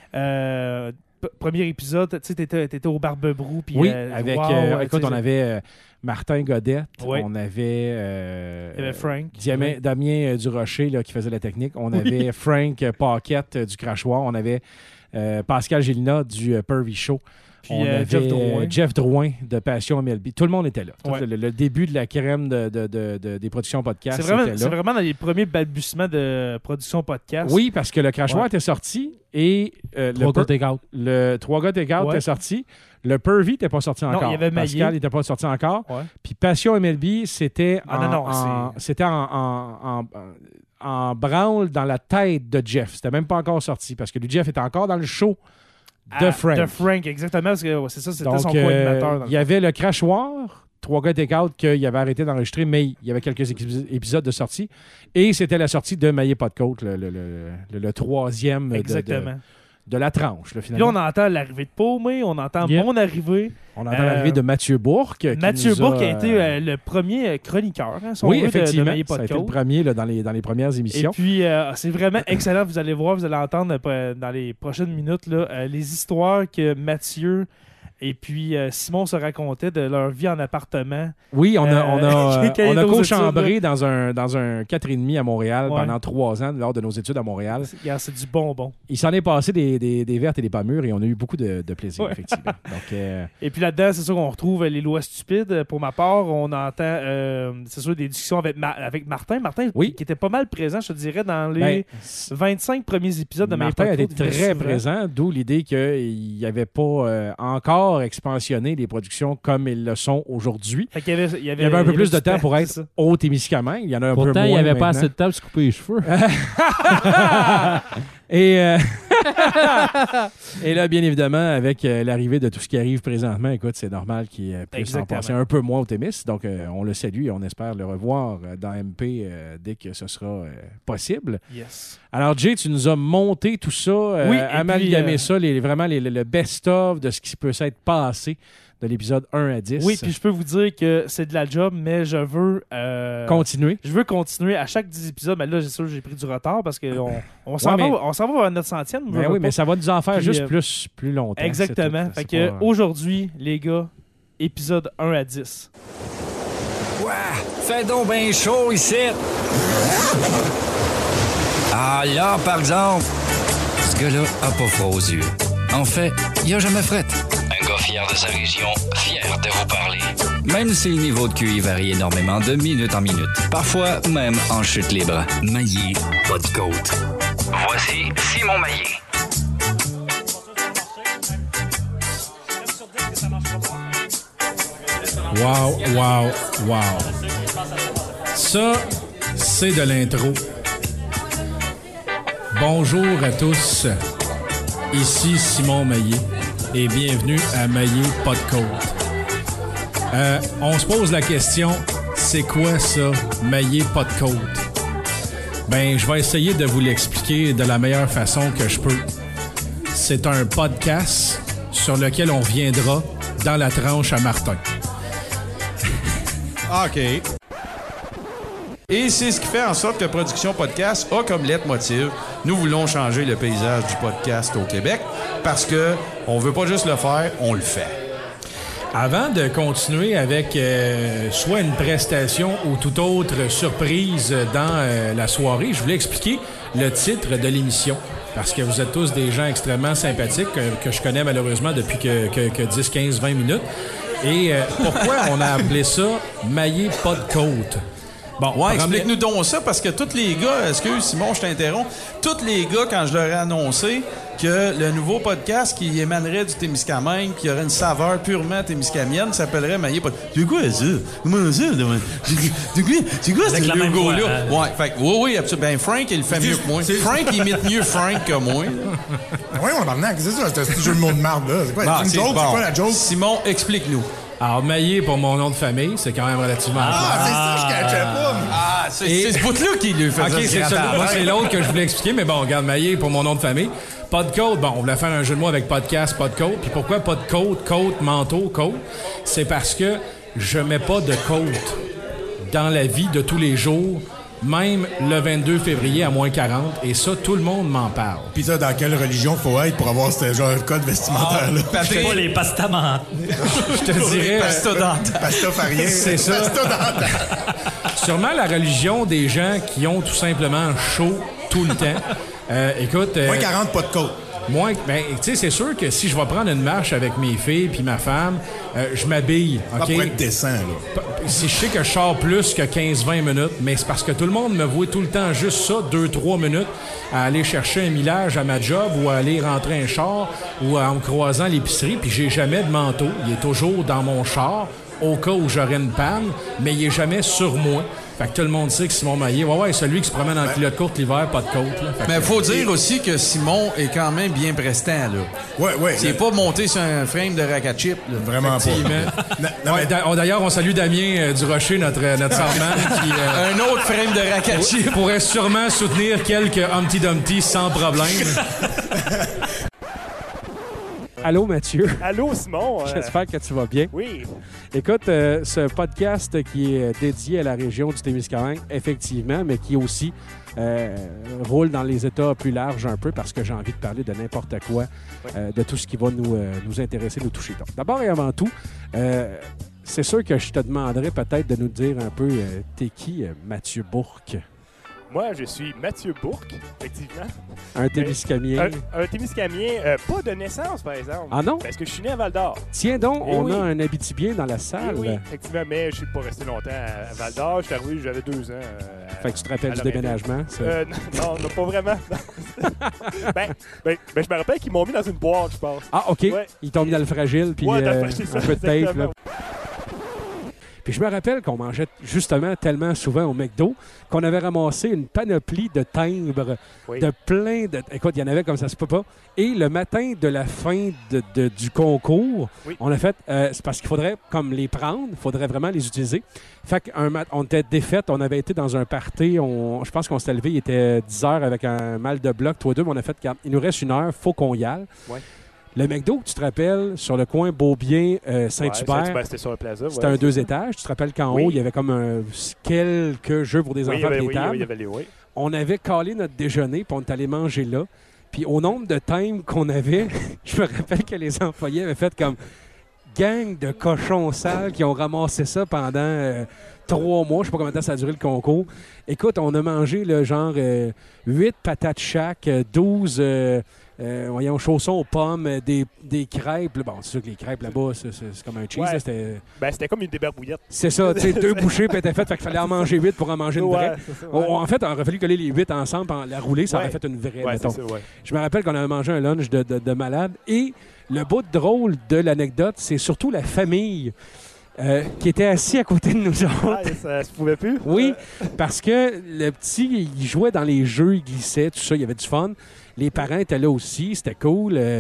Euh, p- premier épisode, tu sais, t'étais, t'étais au Barbe-Brou. puis, Oui, euh, avec... wow, euh, ouais, écoute, tu sais, on avait euh, Martin Godette, Ouais. on avait... euh, il y avait Frank. Diamant- Ouais. Damien euh, Durocher là, qui faisait la technique. On avait Frank euh, Paquette euh, du Crachoir. On avait euh, Pascal Gélina du euh, Pervy Show. Puis on euh, avait Jeff Drouin. euh, Jeff Drouin de Passion M L B. Tout le monde était là. Tout Ouais. le, le début de la crème de, de- de- de- des productions podcast C'est vraiment, était c'est là. vraiment dans les premiers balbutiements de production podcast. Oui, parce que le Crachoir Ouais. était sorti et euh, Trois le, gars per- take-out. le Trois gars take-out Ouais. était sorti. Le Pervy n'était pas sorti Non, encore. il y avait Maillé. Pascal n'était pas sorti encore. Ouais. Puis Passion M L B, c'était Ah, en, non, non, en- c'est- c'était en, en, en- en branle dans la tête de Jeff. C'était même pas encore sorti parce que lui, Jeff était encore dans le show de Ah, Frank. De Frank, exactement. Parce que ouais, c'est ça, c'était Donc, son euh, co-animateur. dans il y avait le Crachoir, Trois gars take-out qu'il avait arrêté d'enregistrer, mais il y avait quelques épis- épisodes de sortie. Et c'était la sortie de Maillé pas de côte, le, le- le- le- le troisième de- de, Exactement. de la tranche, là, Puis là, finalement. on entend l'arrivée de Paumé, on entend Yep. mon arrivée. On entend euh, l'arrivée de Mathieu Bourque. qui Mathieu nous a, Bourque a été euh, euh, le premier euh, chroniqueur, hein, si on oui, veut, de- de effectivement. Maillé pas Ça a de été le côte. premier là, dans, les, dans les premières Et émissions. puis, euh, c'est vraiment excellent. Vous allez voir, vous allez entendre euh, dans les prochaines minutes là, euh, les histoires que Mathieu et puis euh, Simon se racontaient de leur vie en appartement. Oui, on a, Euh, on a, quand il on est a aux cochambré dans un, dans un quatre et demi à Montréal Ouais. pendant trois ans lors de nos études à Montréal. C'est regarde, c'est du bonbon. Il s'en est passé des, des, des vertes et des pas mûres et on a eu beaucoup de, de plaisir, Ouais. effectivement. Donc, euh, Et puis là-dedans, c'est sûr qu'on retrouve les lois stupides. Pour ma part, on entend, euh, c'est sûr, des discussions avec, Ma- avec Martin. Martin, Oui. qui était pas mal présent, je te dirais, dans les ben, vingt-cinq premiers épisodes de Maillé Martin pas a de été côte, il venait très souvent. présent, d'où l'idée qu'il n'avait pas euh, encore expansionné les productions comme ils le sont aujourd'hui. Fait qu'il y avait, il y avait, Il y avait un peu plus du de temps pour c'est être ça. Haute-Témiscamingue. Il y en a un Pourtant, peu moins il n'y avait pas maintenant. assez de temps pour se couper les cheveux. Et, euh, et là, bien évidemment, avec euh, l'arrivée de tout ce qui arrive présentement, écoute, c'est normal qu'il euh, puisse en Exactement. passer un peu moins au Témis. Donc, euh, on le salue et on espère le revoir euh, dans M P euh, dès que ce sera euh, possible. Yes. Alors, Jay, tu nous as monté tout ça, euh, Oui, et amalgamé puis, euh, ça, les, vraiment les- le best-of de ce qui peut s'être passé de l'épisode un à dix. Oui, puis je peux vous dire que c'est de la job, mais je veux... euh, Continuer. Je veux continuer à chaque dix épisodes, mais là, c'est sûr que j'ai pris du retard parce qu'on on s'en Ouais, mais- va, on s'en va vers notre centième. Ben veux oui, pas. mais ça va nous en faire Puis, juste euh, plus, plus longtemps. Exactement. c'est tout. Fait C'est que pas- aujourd'hui, les gars, épisode un à dix. Ouah, fait donc bien chaud ici. Ah là, par exemple, ce gars-là a pas froid aux yeux. En fait, il a jamais fret. Un gars fier de sa région, fier de vous parler. Même si le niveau de Q I varie énormément de minute en minute. Parfois même en chute libre. Maillé, pas de côte. Voici Simon Maillé. Wow, wow, wow. Ça, c'est de l'intro. Bonjour à tous. Ici Simon Maillé et bienvenue à Maillé pas de côte. Euh, on se pose la question, c'est quoi ça, Maillé pas de côte? Ben, je vais essayer de vous l'expliquer de la meilleure façon que je peux. C'est un podcast sur lequel on reviendra dans la tranche à Martin. OK. Et c'est ce qui fait en sorte que Production Podcast a comme leitmotiv, nous voulons changer le paysage du podcast au Québec parce que on veut pas juste le faire, on le fait. Avant de continuer avec euh, soit une prestation ou toute autre surprise dans euh, la soirée, je voulais expliquer le titre de l'émission. Parce que vous êtes tous des gens extrêmement sympathiques que, que je connais malheureusement depuis que, que, que dix, quinze, vingt minutes. Et euh, pourquoi on a appelé ça « Maillé pas de côte ». Bon, ouais, explique-nous donc ça, parce que tous les gars, excuse Simon, je t'interromps, tous les gars, quand je leur ai annoncé que le nouveau podcast qui émanerait du Témiscamingue, qui aurait une saveur purement témiscamienne, s'appellerait Maillé pas de... C'est quoi ça? Comment ça? C'est quoi? C'est quoi ce logo-là? Ouais, fait que, oui, oui, absolument. Ben, Frank, il le fait mieux que moi. Frank, il imite mieux Frank que moi. Oui, on en a, c'est ça, c'est un petit jeu de mots de marde, là. C'est quoi, ah, une c'est joke? bon. C'est quoi la joke? Simon, explique-nous. Alors, Maillé pour mon nom de famille, c'est quand même relativement Ah, clair. c'est ça, je cachais pas. Ah, c'est, Et- c'est ce bout-là qui lui fait OK, ça. c'est ça. Moi, c'est l'autre que je voulais expliquer, mais bon, regarde, Maillé pour mon nom de famille. Pas de côte, bon, on voulait faire un jeu de mots avec podcast, pas de côte. Puis pourquoi pas de côte, côte, manteau, côte? C'est parce que je mets pas de côte dans la vie de tous les jours, même le vingt-deux février à moins quarante, et ça, tout le monde m'en parle. Puis ça, dans quelle religion faut être pour avoir ce genre de code vestimentaire-là? Ah, Patrick, Pas les pastaments. Je te dirais... Pasta dentaire. Pasta farien. C'est ça. Pasta dentaire. Sûrement la religion des gens qui ont tout simplement chaud tout le temps. Euh, écoute... euh, Moins quarante, pas de côte. Moins, ben, tu sais, c'est sûr que si je vais prendre une marche avec mes filles puis ma femme, euh, je m'habille, Pas OK? pour être décent, là. Si je sais que je sors plus que quinze vingt minutes, mais c'est parce que tout le monde me voit tout le temps juste ça, deux trois minutes, à aller chercher un millage à ma job ou à aller rentrer un char ou en me croisant à l'épicerie, puis j'ai jamais de manteau. Il est toujours dans mon char, au cas où j'aurais une panne, mais il est jamais sur moi. Fait que tout le monde sait que Simon Maillé, ouais, ouais, celui qui se promène en culotte courte l'hiver, pas de côte. Là. Fait Mais que- il faut dire aussi que Simon est quand même bien prestant, là. Ouais, ouais. Il n'est pas monté sur un frame de rack à chip, là. Vraiment pas. Effectivement. Non, non, Ouais, mais- d'a- on- D'ailleurs, on salue Damien euh, Durocher, notre, euh, notre sarman, qui euh, Un autre frame de rack à chip. pourrait sûrement soutenir quelques Humpty Dumpty sans problème. Allô, Mathieu. Allô, Simon. euh, J'espère que tu vas bien. Oui. Écoute, euh, ce podcast qui est dédié à la région du Témiscamingue, effectivement, mais qui aussi euh, roule dans les États plus larges un peu parce que j'ai envie de parler de n'importe quoi, euh, de tout ce qui va nous, euh, nous intéresser, nous toucher. Donc, d'abord et avant tout, euh, c'est sûr que je te demanderais peut-être de nous dire un peu, euh, t'es qui, euh, Mathieu Bourque? Moi, je suis Mathieu Bourque, effectivement. Un Témiscamien. Un, un Témiscamien, euh, pas de naissance, par exemple. Ah non? Parce que je suis né à Val-d'Or. Tiens donc, Eh on oui. a un Abitibien dans la salle. Oui, oui, effectivement, mais je suis pas resté longtemps à à Val-d'or. Je suis arrivé, j'avais deux ans. euh, à- Fait que tu te rappelles à du Loretteville. déménagement? ça? Euh, non, non, pas vraiment. ben, ben, ben, je me rappelle qu'ils m'ont mis dans une boîte, je pense. Ah, OK. Ouais. Ils t'ont mis dans le fragile, puis Ouais, dans le euh, fragile, un peu de tape. exactement. Là. Puis je me rappelle qu'on mangeait justement tellement souvent au McDo qu'on avait ramassé une panoplie de timbres, Oui. de plein de... Écoute, il y en avait comme ça se peut pas. Et le matin de la fin de- de- du concours, Oui. on a fait... euh, c'est parce qu'il faudrait comme les prendre, il faudrait vraiment les utiliser. Fait qu'on on était défaite, on avait été dans un party, on, je pense qu'on s'était levé, il était dix heures avec un mal de bloc, toi deux, mais on a fait... Il nous reste une heure, faut qu'on y aille. Ouais. Le McDo, tu te rappelles, sur le coin Beaubien, euh, Ouais, Saint-Hubert, Saint-Hubert, c'était sur le plaza. c'était ouais, un deux c'est ça. étages. Tu te rappelles qu'en Oui. haut, il y avait comme un, quelques jeux pour des Oui, il y enfants avait- et des oui, tables. oui, il y avait les oui. On avait calé notre déjeuner, puis on est allé manger là. Puis au nombre de times qu'on avait, je me rappelle que les employés avaient fait comme gang de cochons sales qui ont ramassé ça pendant euh, trois mois. Je sais pas combien de temps ça a duré le concours. Écoute, on a mangé le genre euh, huit patates chaque, euh, douze euh, euh, voyons, chaussons aux pommes, euh, des, des crêpes. Là, bon, c'est sûr que les crêpes là-bas, c'est, c'est- c'est comme un cheese. Ouais. là, c'était... Ben, c'était comme une débarbouillette. C'est ça, tu sais, deux bouchées puis étaient faites, fait qu'il fallait en manger huit pour en manger une Ouais, vraie. c'est ça, ouais. On- en fait, il aurait fallu coller les huit ensemble, puis en la rouler, ça aurait Ouais. fait une vraie, Ouais, mettons. c'est ça, ouais. Je me rappelle qu'on avait mangé un lunch de, de, de malade. Et le bout de drôle de l'anecdote, c'est surtout la famille euh, qui était assis à côté de nous autres. Ah, ça se pouvait plus? Oui, parce que le petit, il jouait dans les jeux, il glissait, tout ça, il y avait du fun. Les parents étaient là aussi, c'était cool. euh,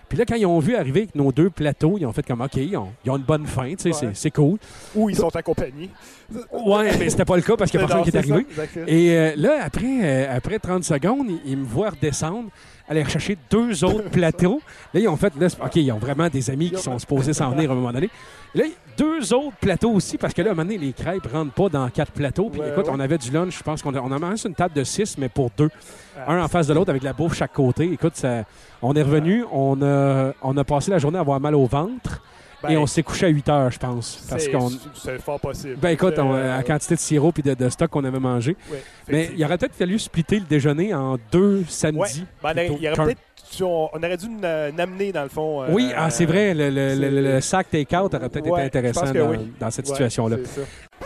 Puis là, quand ils ont vu arriver avec nos deux plateaux, ils ont fait comme, OK, ils ont, ils ont une bonne fin, tu sais, c'est, c'est cool. Ou ils sont accompagnés. Ouais, mais c'était pas le cas parce qu'il n'y a personne Non, qui est c'est arrivé. ça, exactement. Et euh, là, après, euh, après trente secondes, ils, ils me voient redescendre, aller rechercher deux autres plateaux. Là, ils ont fait, là, OK, ils ont vraiment des amis qui sont supposés s'en venir à un moment donné. Et là, deux autres plateaux aussi, parce que là, à un moment donné, les crêpes ne rentrent pas dans quatre plateaux. Puis Ouais, écoute, ouais. on avait du lunch, je pense qu'on a, on a mangé sur une table de six, mais pour deux. Ah, un en face de l'autre avec de la bouffe chaque côté. Écoute, ça, on est revenu, on a, on a passé la journée à avoir mal au ventre. Ben, et on s'est couché à huit heures, je pense. Parce c'est, qu'on... c'est fort possible. Ben écoute, on, Euh, la quantité de sirop et de, de stock qu'on avait mangé. Ouais, mais il aurait peut-être fallu splitter le déjeuner en deux samedis. Ouais. Ben, il y aurait qu'un. peut-être, on, on aurait dû n- n'amener, dans le fond. euh, Oui, ah, c'est vrai, le, le, c'est- le, le sac take-out aurait peut-être Ouais, été intéressant je pense que dans, oui. dans cette Ouais, situation-là. c'est ça.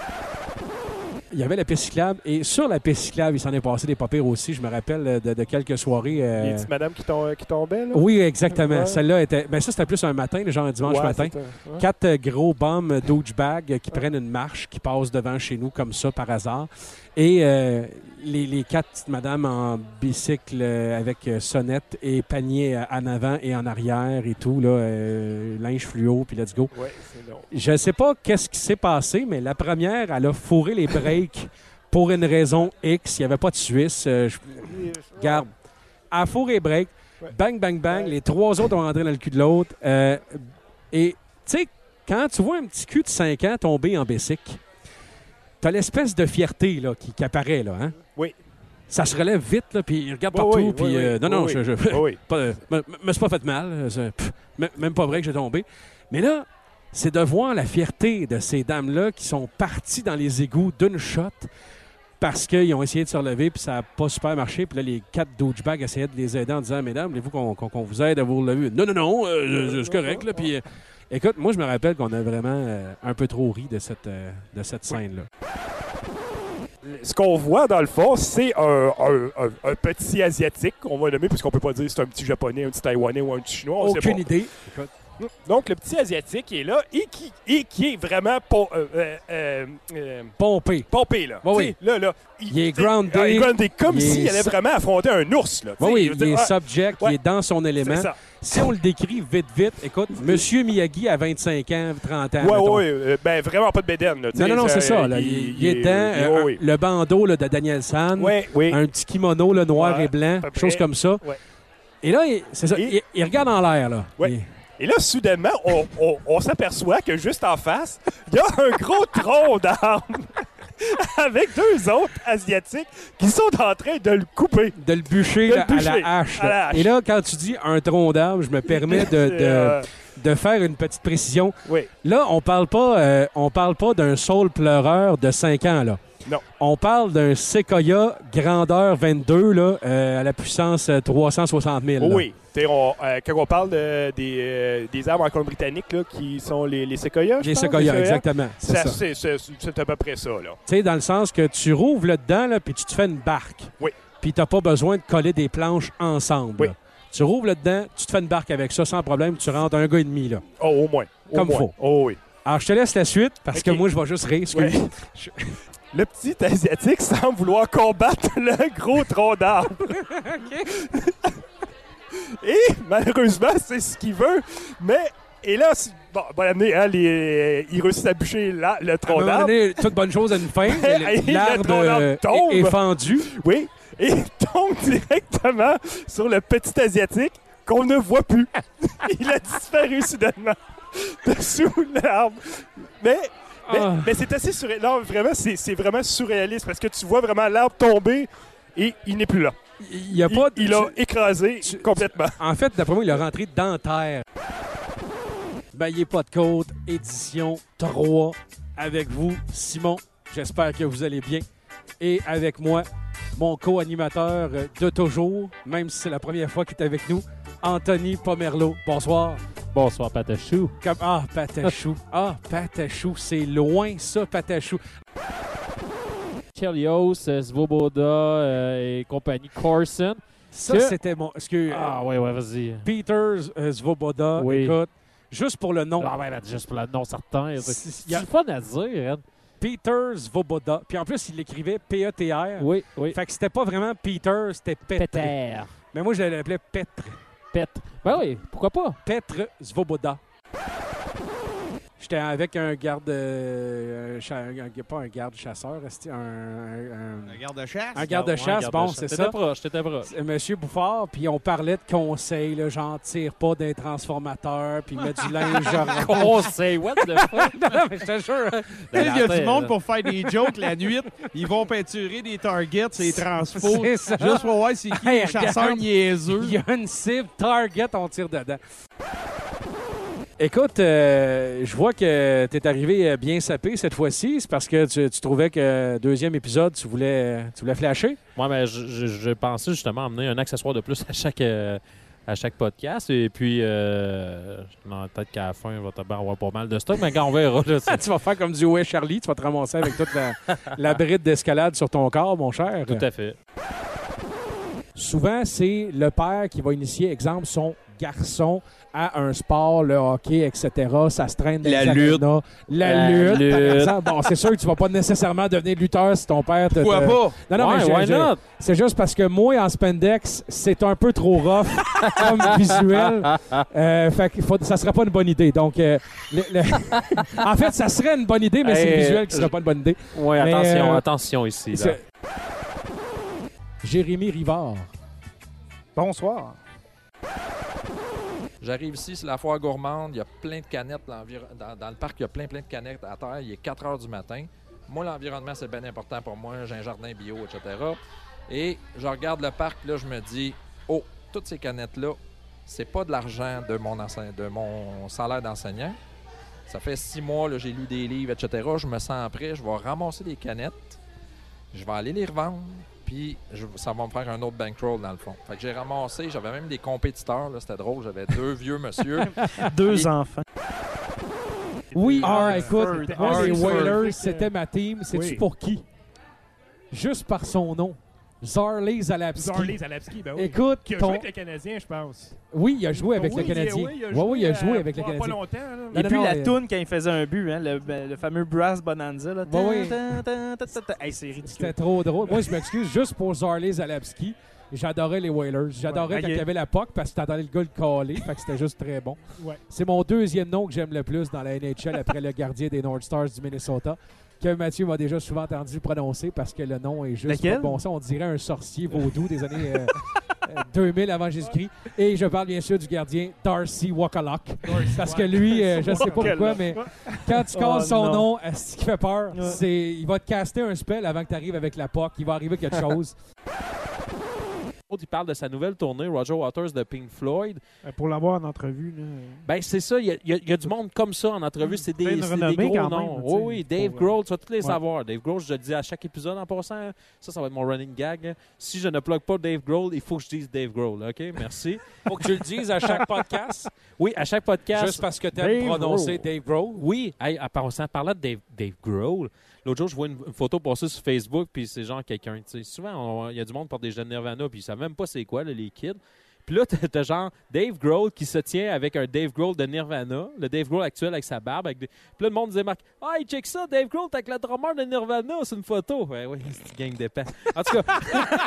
Il y avait la piste cyclable et sur la piste cyclable, il s'en est passé des pas pires aussi. Je me rappelle de, de quelques soirées. euh, Les petites madames qui, tom- qui tombaient, là. Oui, exactement. Ouais. Celle-là était. Ben ça, c'était plus un matin, genre un dimanche Ouais, matin. c'est un- ouais. Quatre euh, gros bombes douchebag qui prennent une marche, qui passent devant chez nous comme ça par hasard. Et euh, les, les quatre petites madames en bicycle euh, avec euh, sonnette et panier euh, en avant et en arrière et tout, là, euh, linge fluo, puis let's go. Ouais, c'est long. Je sais pas qu'est-ce qui s'est passé, mais la première, elle a fourré les breaks pour une raison X. Il n'y avait pas de Suisse. Euh, je... Regarde, elle a fourré les breaks. Bang, bang, bang. Les trois autres ont rentré dans le cul de l'autre. Euh, et, tu sais, quand tu vois un petit cul de cinq ans tomber en bicycle, t'as l'espèce de fierté là, qui, qui apparaît, là, hein? Oui. Ça se relève vite, là, puis il regarde Oui, partout, oui, puis... oui, euh, oui, non, non, oui, je... je- oui, oui. pas, euh, me, me suis pas fait mal. euh, c'est- pff, m- même pas vrai que j'ai tombé. Mais là, c'est de voir la fierté de ces dames-là qui sont parties dans les égouts d'une shot parce qu'ils ont essayé de se relever, puis ça n'a pas super marché. Puis là, les quatre douchebags essayaient de les aider en disant « Mesdames, voulez-vous qu'on, qu'on, qu'on vous aide à vous relever? » Non, non, non, euh, c'est correct, là, puis... euh, écoute, moi, je me rappelle qu'on a vraiment euh, un peu trop ri de cette, euh, de cette scène-là. Ce qu'on voit, dans le fond, c'est un, un- un- un petit Asiatique, qu'on va nommer, puisqu'on peut pas dire si c'est un petit Japonais, un petit Taïwanais ou un petit Chinois. on sait Aucune pas. idée. Écoute. Donc, le petit Asiatique est là et qui, et qui est vraiment pom- euh, euh, euh, euh, Pompé. pompé, là. Oui, Tu oui. sais, Là, là, Il est t'sais, grounded. ah, il est grounded comme Il s'il est allait su- vraiment affronter un ours, là. Tu Oui, sais, oui, je veux il dire, est ah, subject, ouais. il est dans son élément. C'est ça. Si on le décrit vite, vite, écoute, Monsieur Miyagi à vingt-cinq ans, trente ans. Ouais, mettons. ouais, euh, ben vraiment pas de bédaine, là. tu Non, sais, non, non, c'est ça. Là. il- Il, il est il- dans il- euh, ouais, un- ouais. le bandeau là, de Daniel San, Ouais, oui. un petit kimono là, noir Ouais, et blanc, à peu chose près. comme ça. Ouais. Et là, il, c'est ça, Et- il, il regarde en l'air. Là. Ouais. Il- Et là, soudainement, on, on- on s'aperçoit que juste en face, il y a un gros tronc d'arbre avec deux autres Asiatiques qui sont en train de le couper. de le bûcher, De le là, à, bûcher, la hache, à la là. hache. Et là, quand tu dis un tronc d'arbre, je me permets de, C'est, de, euh, de faire une petite précision. Oui. Là, on parle pas, euh, on parle pas d'un saule pleureur de cinq ans. Là. Non. On parle d'un séquoia grandeur vingt-deux là, euh, à la puissance euh, trois cent soixante mille. là. Oui. T'sais, on, euh, quand on parle de- des, euh, des arbres en Colombie-Britannique, là, qui sont les, les séquoias, je Les pense, séquoias, exactement. C'est Ça, ça. C'est, c'est- c'est à peu près ça, là. Tu sais, dans le sens que tu rouvres là dedans, là, puis tu te fais une barque. Oui. Puis t'as pas besoin de coller des planches ensemble. Oui. là. Tu rouvres là dedans, tu te fais une barque avec ça sans problème, tu rentres un gars et demi, là. Oh, au moins. Au Comme moins. faut. Oh, oui. Alors, je te laisse la suite, parce Ok. que moi, je vais juste rire. excuse. Ouais. Le petit Asiatique semble vouloir combattre le gros tronc d'arbre. Et malheureusement, c'est ce qu'il veut. Mais, et là, c'est- bon, bonne année, hein, les- il réussit à bûcher la- le À un tronc moment d'arbre. donné, toute bonne chose a une fin. Et le L'arbre tronc d'arbre euh, tombe. est, est fendu. Oui, et il tombe directement sur le petit Asiatique qu'on ne voit plus. Il a disparu soudainement dessous l'arbre. Mais, mais, Ah. mais c'est assez surréaliste. Non, vraiment, c'est c'est vraiment surréaliste parce que tu vois vraiment l'arbre tomber et il n'est plus là. Il y a pas de- il l'a tu- écrasé tu- complètement. En fait, d'après moi, il a rentré dans terre. Ben, il est pas de côte, édition trois, avec vous, Simon. J'espère que vous allez bien. Et avec moi, mon co-animateur euh, de toujours, même si c'est la première fois qu'il est avec nous, Anthony Pomerleau. Bonsoir. Bonsoir, Patachou. Comme... Ah, Patachou. Ah, Patachou. C'est loin, ça, Patachou. Chelios, euh, Svoboda euh, et compagnie, Corson. Ça, Que- c'était mon... Est-ce que... Ah, ouais, ouais, vas-y. Peters euh, Svoboda, Oui. écoute, juste pour le nom. Ah, ouais, là, juste pour le nom certain. C'est- C'est il y a- le fun à dire, hein. Peter Svoboda. Puis en plus, il l'écrivait P E T R. Oui, oui. Fait que c'était pas vraiment Peter, c'était Petre. Peter. Mais moi, je l'appelais Petre. Petr. Ben oui, pourquoi pas? Petr Svoboda. J'étais avec un garde... Euh, un cha- un- pas un garde-chasseur, c'était un... Un, Un garde-chasse? un garde-chasse, Ouais, bon, garde-chasse. c'est T'étais ça. proche, t'étais proche. C'est Monsieur Bouffard, puis on parlait de conseils, là, genre tire pas d'un transformateur, puis met du linge genre... Conseil, what the fuck? Non, mais je te jure. Il y a du monde pour faire des jokes la nuit. Ils vont peinturer des targets, ces transpos, C'est ça. juste pour voir c'est qui Hey, les chasseurs regarde, niaiseux. Il y a une cible, target, on tire dedans. Écoute, euh, je vois que tu es arrivé bien sapé cette fois-ci. C'est parce que tu, tu trouvais que deuxième épisode, tu voulais, tu voulais flasher? Moi, ben, je, je, je pensais justement emmener un accessoire de plus à chaque, euh, à chaque podcast. Et puis, euh, non, peut-être qu'à la fin, on va t'avoir avoir pas mal de stock, mais quand on verra. Là, c'est- Tu vas faire comme du Ouais Charlie, tu vas te ramasser avec toute la, la bride d'escalade sur ton corps, mon cher. Tout à fait. Souvent, c'est le père qui va initier, exemple, son garçon à un sport, le hockey, et cetera. Ça se traîne dans La les lutte. arénas. La, La lutte. lutte. par exemple. Bon, c'est sûr que tu vas pas nécessairement devenir lutteur si ton père te... Pourquoi te- pas? Non, non, Ouais, mais j'ai- why j'ai- not? c'est juste parce que moi, en spandex, c'est un peu trop rough comme visuel. Euh, fait que faut, ça serait pas une bonne idée. Donc, euh, le- le- en fait, ça serait une bonne idée, mais c'est le Hey, visuel qui serait pas une bonne idée. Oui, Mais, attention, euh, attention ici. Là. C'est- Jérémy Rivard. Bonsoir. J'arrive ici, c'est la foire gourmande. Il y a plein de canettes. l'enviro- Dans, dans le parc, il y a plein, plein de canettes à terre. Il est quatre heures du matin. Moi, l'environnement, c'est bien important pour moi. J'ai un jardin bio, et cetera. Et je regarde le parc, là, je me dis, oh, toutes ces canettes-là, c'est pas de l'argent de mon, ense- de mon salaire d'enseignant. Ça fait six mois, là, j'ai lu des livres, et cetera. Je me sens prêt. Je vais ramasser des canettes. Je vais aller les revendre. Puis je- ça va me faire un autre bankroll dans le fond. Fait que j'ai ramassé, j'avais même des compétiteurs, là, c'était drôle, j'avais deux vieux monsieur. Deux Puis- enfants. Oui, ah, Hartford. écoute, moi, les Hartford. Whalers, c'était ma team. Sais-tu Oui. pour qui? Juste par son nom. Zarley Zalapski. Zarley Zalapski, ben oui. Écoute, Qui a ton- joué avec le Canadien, je pense. Oui, il a joué avec Oui, le il- Canadien. oui, il a Oui, joué, oui, il a joué euh, avec le pas- pas Canadien. longtemps, là. Et Non, puis non, la euh, toune quand il faisait un but, hein, le, le fameux Brass Bonanza. Là. Ouais, oui. Tan, tan, tan, tan, tan. Hey, c'est ridicule. C'était trop drôle. Moi, je m'excuse juste pour Zarley Zalapski. J'adorais les Whalers. J'adorais Ouais, quand ok. il y avait la P O C parce que t'entendais le gars le caler. Fait que c'était juste très bon. Ouais. C'est mon deuxième nom que j'aime le plus dans la N H L après le gardien des North Stars du Minnesota, que Mathieu m'a déjà souvent entendu prononcer parce que le nom est juste Lequel? pas bon ça. On dirait un sorcier vaudou des années euh, euh, deux mille avant Jésus-Christ. Et je parle bien sûr du gardien Darcy Wakalock. Parce que lui, euh, je sais pas pourquoi, mais quand tu casses Oh, son non. nom, euh, ce qui fait peur, Ouais. c'est il va te caster un spell avant que tu arrives avec la P O C. Il va arriver quelque chose. Il parle de sa nouvelle tournée, Roger Waters de Pink Floyd. Euh, Pour l'avoir en entrevue, là. Ben, c'est ça. Il y, a- il y a- il y a du monde comme ça en entrevue. C'est des, Plein de c'est des renommée gros quand noms. même, Oui, tu sais, oui. Dave pour, Grohl, tu vas tous les ouais. savoir. Dave Grohl, je le dis à chaque épisode en passant. Ça, ça va être mon running gag. Si je ne plug pas Dave Grohl, il faut que je dise Dave Grohl. OK? Merci. Faut que tu le dises à chaque podcast. Oui, à chaque podcast. Juste parce que tu aimes Dave prononcer Grohl. Dave Grohl. Oui. Hey, en passant, parlant de Dave, Dave Grohl, l'autre jour, je vois une, une photo passer sur Facebook, puis c'est genre quelqu'un. Tu sais, souvent, on- il y a du monde pour des jeunes Nirvana, puis ils savent même pas c'est quoi, là, les kids. Puis là, t'as, t'as genre Dave Grohl qui se tient avec un Dave Grohl de Nirvana, le Dave Grohl actuel avec sa barbe. Avec des... Puis là, le monde disait, Marc, « Ah, check ça, Dave Grohl, t'es avec le drummer de Nirvana, c'est une photo. » Ouais, oui, c'est une gang d'épais. En tout cas,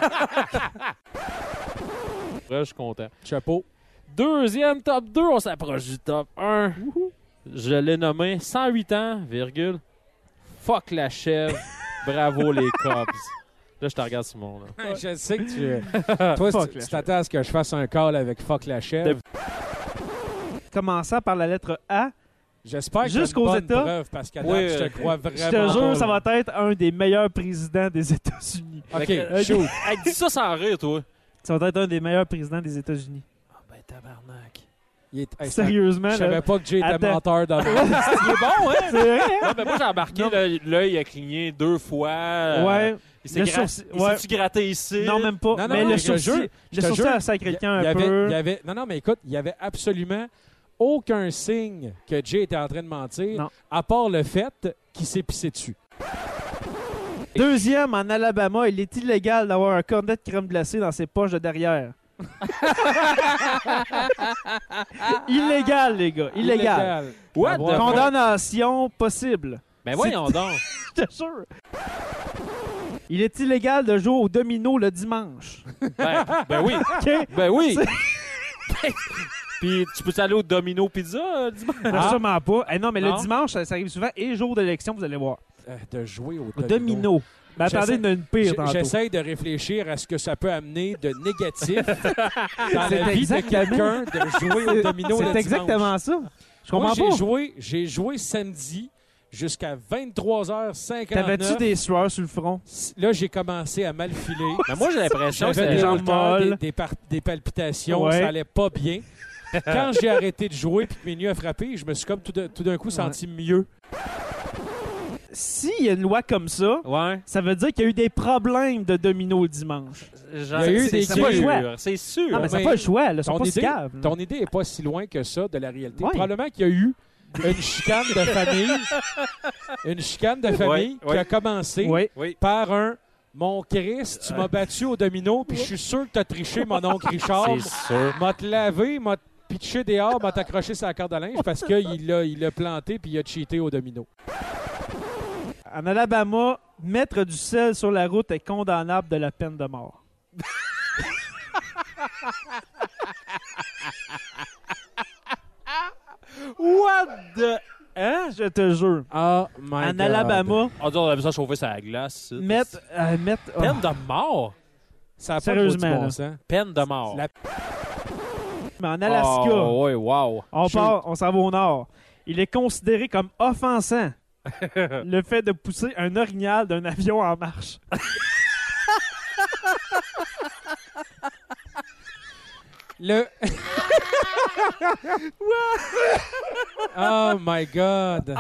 je suis content. Chapeau. Deuxième top deux, on s'approche du top un. Je l'ai nommé cent huit ans, virgule, fuck la chèvre, bravo les Cubs. Là, je te regarde, Simon. Là. Je sais que tu. Toi, Fuck tu, la tu t'attends à ce que je fasse un call avec fuck la chèvre. Commençant par la lettre A. J'espère que Jusqu'aux t'as une bonne États. preuve parce qu'à date, Oui, je euh, te crois vraiment. Je te jure, pas, ça là. va être un des meilleurs présidents des États-Unis. OK, Euh, shoot. Hey, dis ça sans rire, toi. Ça va être un des meilleurs présidents des États-Unis. Ah ben, tabarnak. Il est- hey, Sérieusement, Je là. savais pas que Jay était Attends. menteur dans le. Il est bon, hein? C'est vrai, hein? Non, mais moi, j'ai embarqué, là, l'œil a cligné deux fois. euh, Ouais. Il s'est Le gra- sourcil- il ouais. s'est-tu gratté ici? Non, même pas. Non, non, mais non, le je te sourcil, jure, le je te sourcil jure, à Sacré-Cœur Il y un avait, peu. il y avait, non, non, mais écoute, il y avait absolument aucun signe que Jay était en train de mentir, Non. à part le fait qu'il s'est pissé dessus. Deuxième, en Alabama, il est illégal d'avoir un cornet de crème glacée dans ses poches de derrière. Illégal, les gars. Illégal. What the fuck? Condamnation possible. Ben voyons donc. Je te jure. Il est illégal de jouer au domino le dimanche. Ben, ben oui. OK? Ben oui. Puis tu peux aller au Domino Pizza euh, dimanche? Ah, sûrement pas. Eh non, mais Non? le dimanche, ça, ça arrive souvent. Et jour d'élection, vous allez voir. Euh, de jouer au Au domino. domino. Mais attendez, il y en a une pire J- tantôt. J'essaie de réfléchir à ce que ça peut amener de négatif dans C'est la vie de exactement- quelqu'un de jouer au domino le C'est exactement dimanche. ça. Je Moi, comprends j'ai pas. joué, j'ai joué samedi jusqu'à vingt-trois heures cinquante-neuf. T'avais-tu des sueurs sur le front? Là, j'ai commencé à mal filer. Mais moi, j'ai l'impression que J'avais c'est des jambes hauteurs, molles. des, des, par- des palpitations, Ouais. ça allait pas bien. Quand j'ai arrêté de jouer puis que mes nuits a frappé, je me suis comme tout, de- tout d'un coup senti mieux. S'il y a une loi comme ça, Ouais. ça veut dire qu'il y a eu des problèmes de domino le dimanche. Genre, Il y a eu c'est- des c'est pas le cures. choix. C'est sûr. Ah, mais c'est mais pas le choix, là. Ils sont Ton pas si idée, caves. là. ton idée est pas si loin que ça de la réalité. Ouais. Probablement qu'il y a eu une chicane de famille, une chicane de famille Ouais, qui a ouais. commencé Oui. Oui. par un Mon Chris, tu m'as battu au domino, puis je suis sûr que t'as triché, mon oncle Richard. C'est sûr. M'a te lavé, m'a pitché dehors, m'a t'accroché sur la corde à linge parce qu'il l'a il a planté puis il a cheaté au domino. En Alabama, mettre du sel sur la route est condamnable de la peine de mort. What the... Hein? Je te jure. Oh my En God. Alabama, On dit on avait ça chauffer sur la glace. ça. mettre... euh, mettre oh. Peine de mort. Ça a pas Sérieusement, de bon là. sens. Peine de mort. La- Mais en Alaska, Oh, ouais, wow. on Je- part, on s'en va au nord. Il est considéré comme offensant le fait de pousser un orignal d'un avion en marche. Le. Oh my God.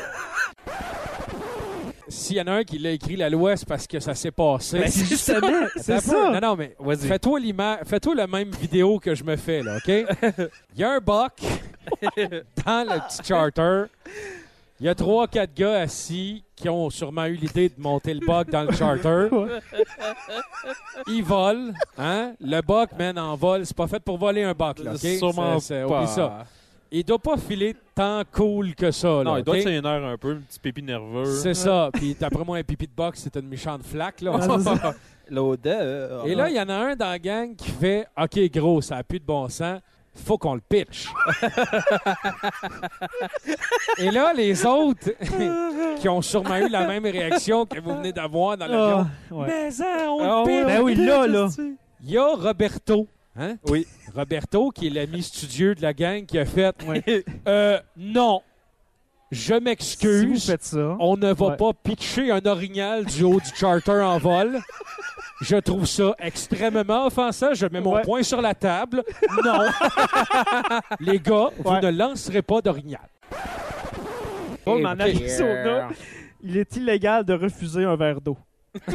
S'il y en a un qui l'a écrit la loi, c'est parce que ça s'est passé. Ben, c'est justement, c'est Attends un ça. peu. Non, non, mais Vas-y. fais-toi l'ima- fais-toi la même vidéo que je me fais, là, OK? Il y a un buck dans le petit charter. Il y a trois, quatre gars assis qui ont sûrement eu l'idée de monter le buck dans le charter. Ils volent, hein? Le buck, man, en vol. C'est pas fait pour voler un buck, là, OK? Sûrement C'est- c'est- pas. Oublie ça. Il doit pas filer tant cool que ça, là, Non, il doit OK? être énervé un peu, un petit pépi nerveux. C'est ça. Puis d'après moi, un pipi de box, c'est une méchante flaque, là. Ah, c'est ça. L'odeur. Et là, il y en a un dans la gang qui fait « OK, gros, ça n'a plus de bon sens. Faut qu'on le pitch. » Et là, les autres, qui ont sûrement eu la même réaction que vous venez d'avoir dans l'avion, Ah, ouais. mais hein, on Ah le pitch. Ben oui, là, là. Il y a Roberto. Hein? Oui. Roberto, qui est l'ami studieux de la gang, qui a fait euh, non, je Si vous m'excuse. faites ça, On ne va Ouais. pas pitcher un orignal du haut du charter en vol. Je trouve ça extrêmement offensant. Je mets mon Ouais. poing sur la table. Non. Les gars, vous Ouais. ne lancerez pas d'orignal. oh, Et- mais en Arizona, il est illégal de refuser un verre d'eau.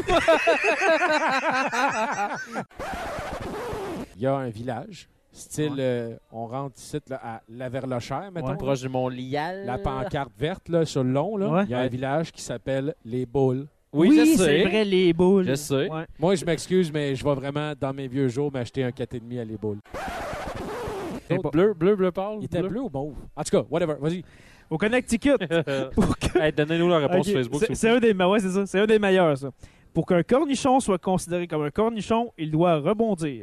Il y a un village, style, euh, on rentre ici là, à Laverlochère, mettons. Ouais. Proche du Mont Lial. La pancarte verte là, sur le long, là. Ouais. Il y a un Ouais. village qui s'appelle Les Boules. Oui, je sais. c'est vrai, les boules. Je sais. Ouais. Moi, je m'excuse, mais je vais vraiment, dans mes vieux jours, m'acheter un quatre virgule cinq à Les Boules. Bleu, bleu, bleu pâle. Il était bleu ou mauve? En tout cas, whatever, vas-y. Au Connecticut. Pour que- Hey, donnez-nous la réponse Ok, sur Facebook. c'est- s'il vous C'est plaît. un des, ouais, c'est ça. C'est un des meilleurs, ça. Pour qu'un cornichon soit considéré comme un cornichon, il doit rebondir.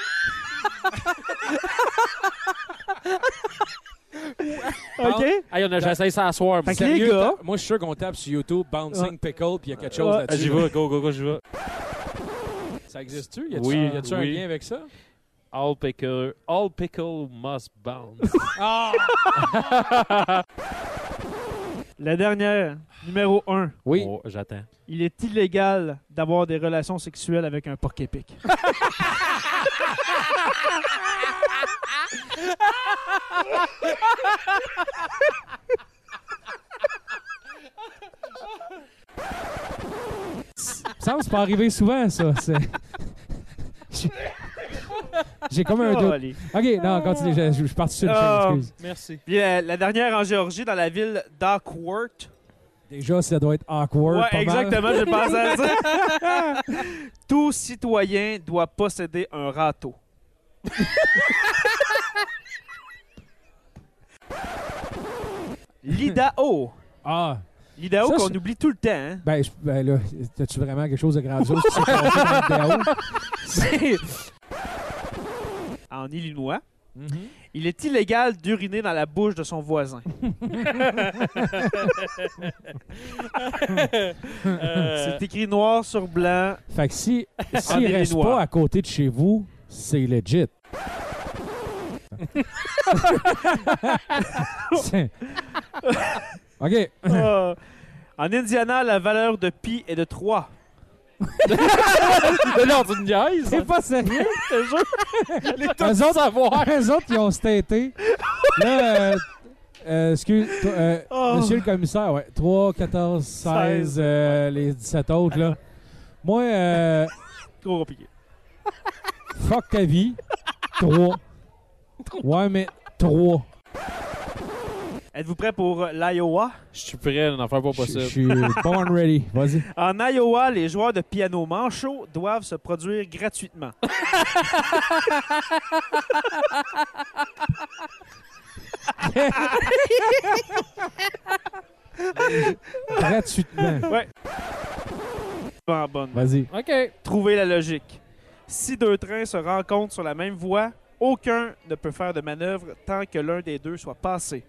OK? Hey, on a j'essaie ça à soir. Fait que Sérieux, les gars- ta- moi, je suis sûr qu'on tape sur YouTube Bouncing Ouais. Pickle, puis il y a quelque chose Ouais. là-dessus. J'y vais, go, go, go, j'y vais. Ça existe-tu? Y a-tu Oui, y a-tu un oui. lien avec ça? All pickle, all pickle must bounce. Ah! La dernière, numéro un. Oui. Oh, j'attends. Il est illégal d'avoir des relations sexuelles avec un porc épic. Ça me semble que c'est pas arrivé souvent, ça. C'est- J'ai- J'ai comme un Oh, doute. allez. OK, non, continue. Je, je, je suis parti sur une Ah, chaîne, excuse. Merci. Puis euh, la dernière en Géorgie, dans la ville d'Awkward. Déjà, ça doit être awkward. Ouais, pas mal. exactement, j'ai pensé à ça. Tout citoyen doit posséder un râteau. L'Idaho. Ah, L'Idaho Ça, qu'on c'est- oublie tout le temps. Hein? ben, je- ben là, as-tu vraiment quelque chose de grandiose qui s'est passé dans le vidéo? C'est en Illinois. Mm-hmm. Il est illégal d'uriner dans la bouche de son voisin. euh... C'est écrit noir sur blanc. Fait que si, s'il reste pas à côté de chez vous, c'est legit. OK. Euh, en Indiana, la valeur de pi est de trois. Non, tu me niaises. C'est pas sérieux. Les eux autres, savoir. Eux autres, ils ont staté. Là, euh, euh, excuse, euh, oh. monsieur le commissaire, ouais. trois, quatorze, seize, euh, les dix-sept autres, là. Moi, euh, trop compliqué. Fuck ta vie. trois. Ouais, mais trois. Êtes-vous prêt pour l'Iowa? Je suis prêt, n'en faire pas possible. Je suis born ready. Vas-y. En Iowa, les joueurs de piano manchot doivent se produire gratuitement. Gratuitement. Ouais. Pas bonne. Vas-y. OK. Trouvez la logique. Si deux trains se rencontrent sur la même voie, aucun ne peut faire de manœuvre tant que l'un des deux soit passé.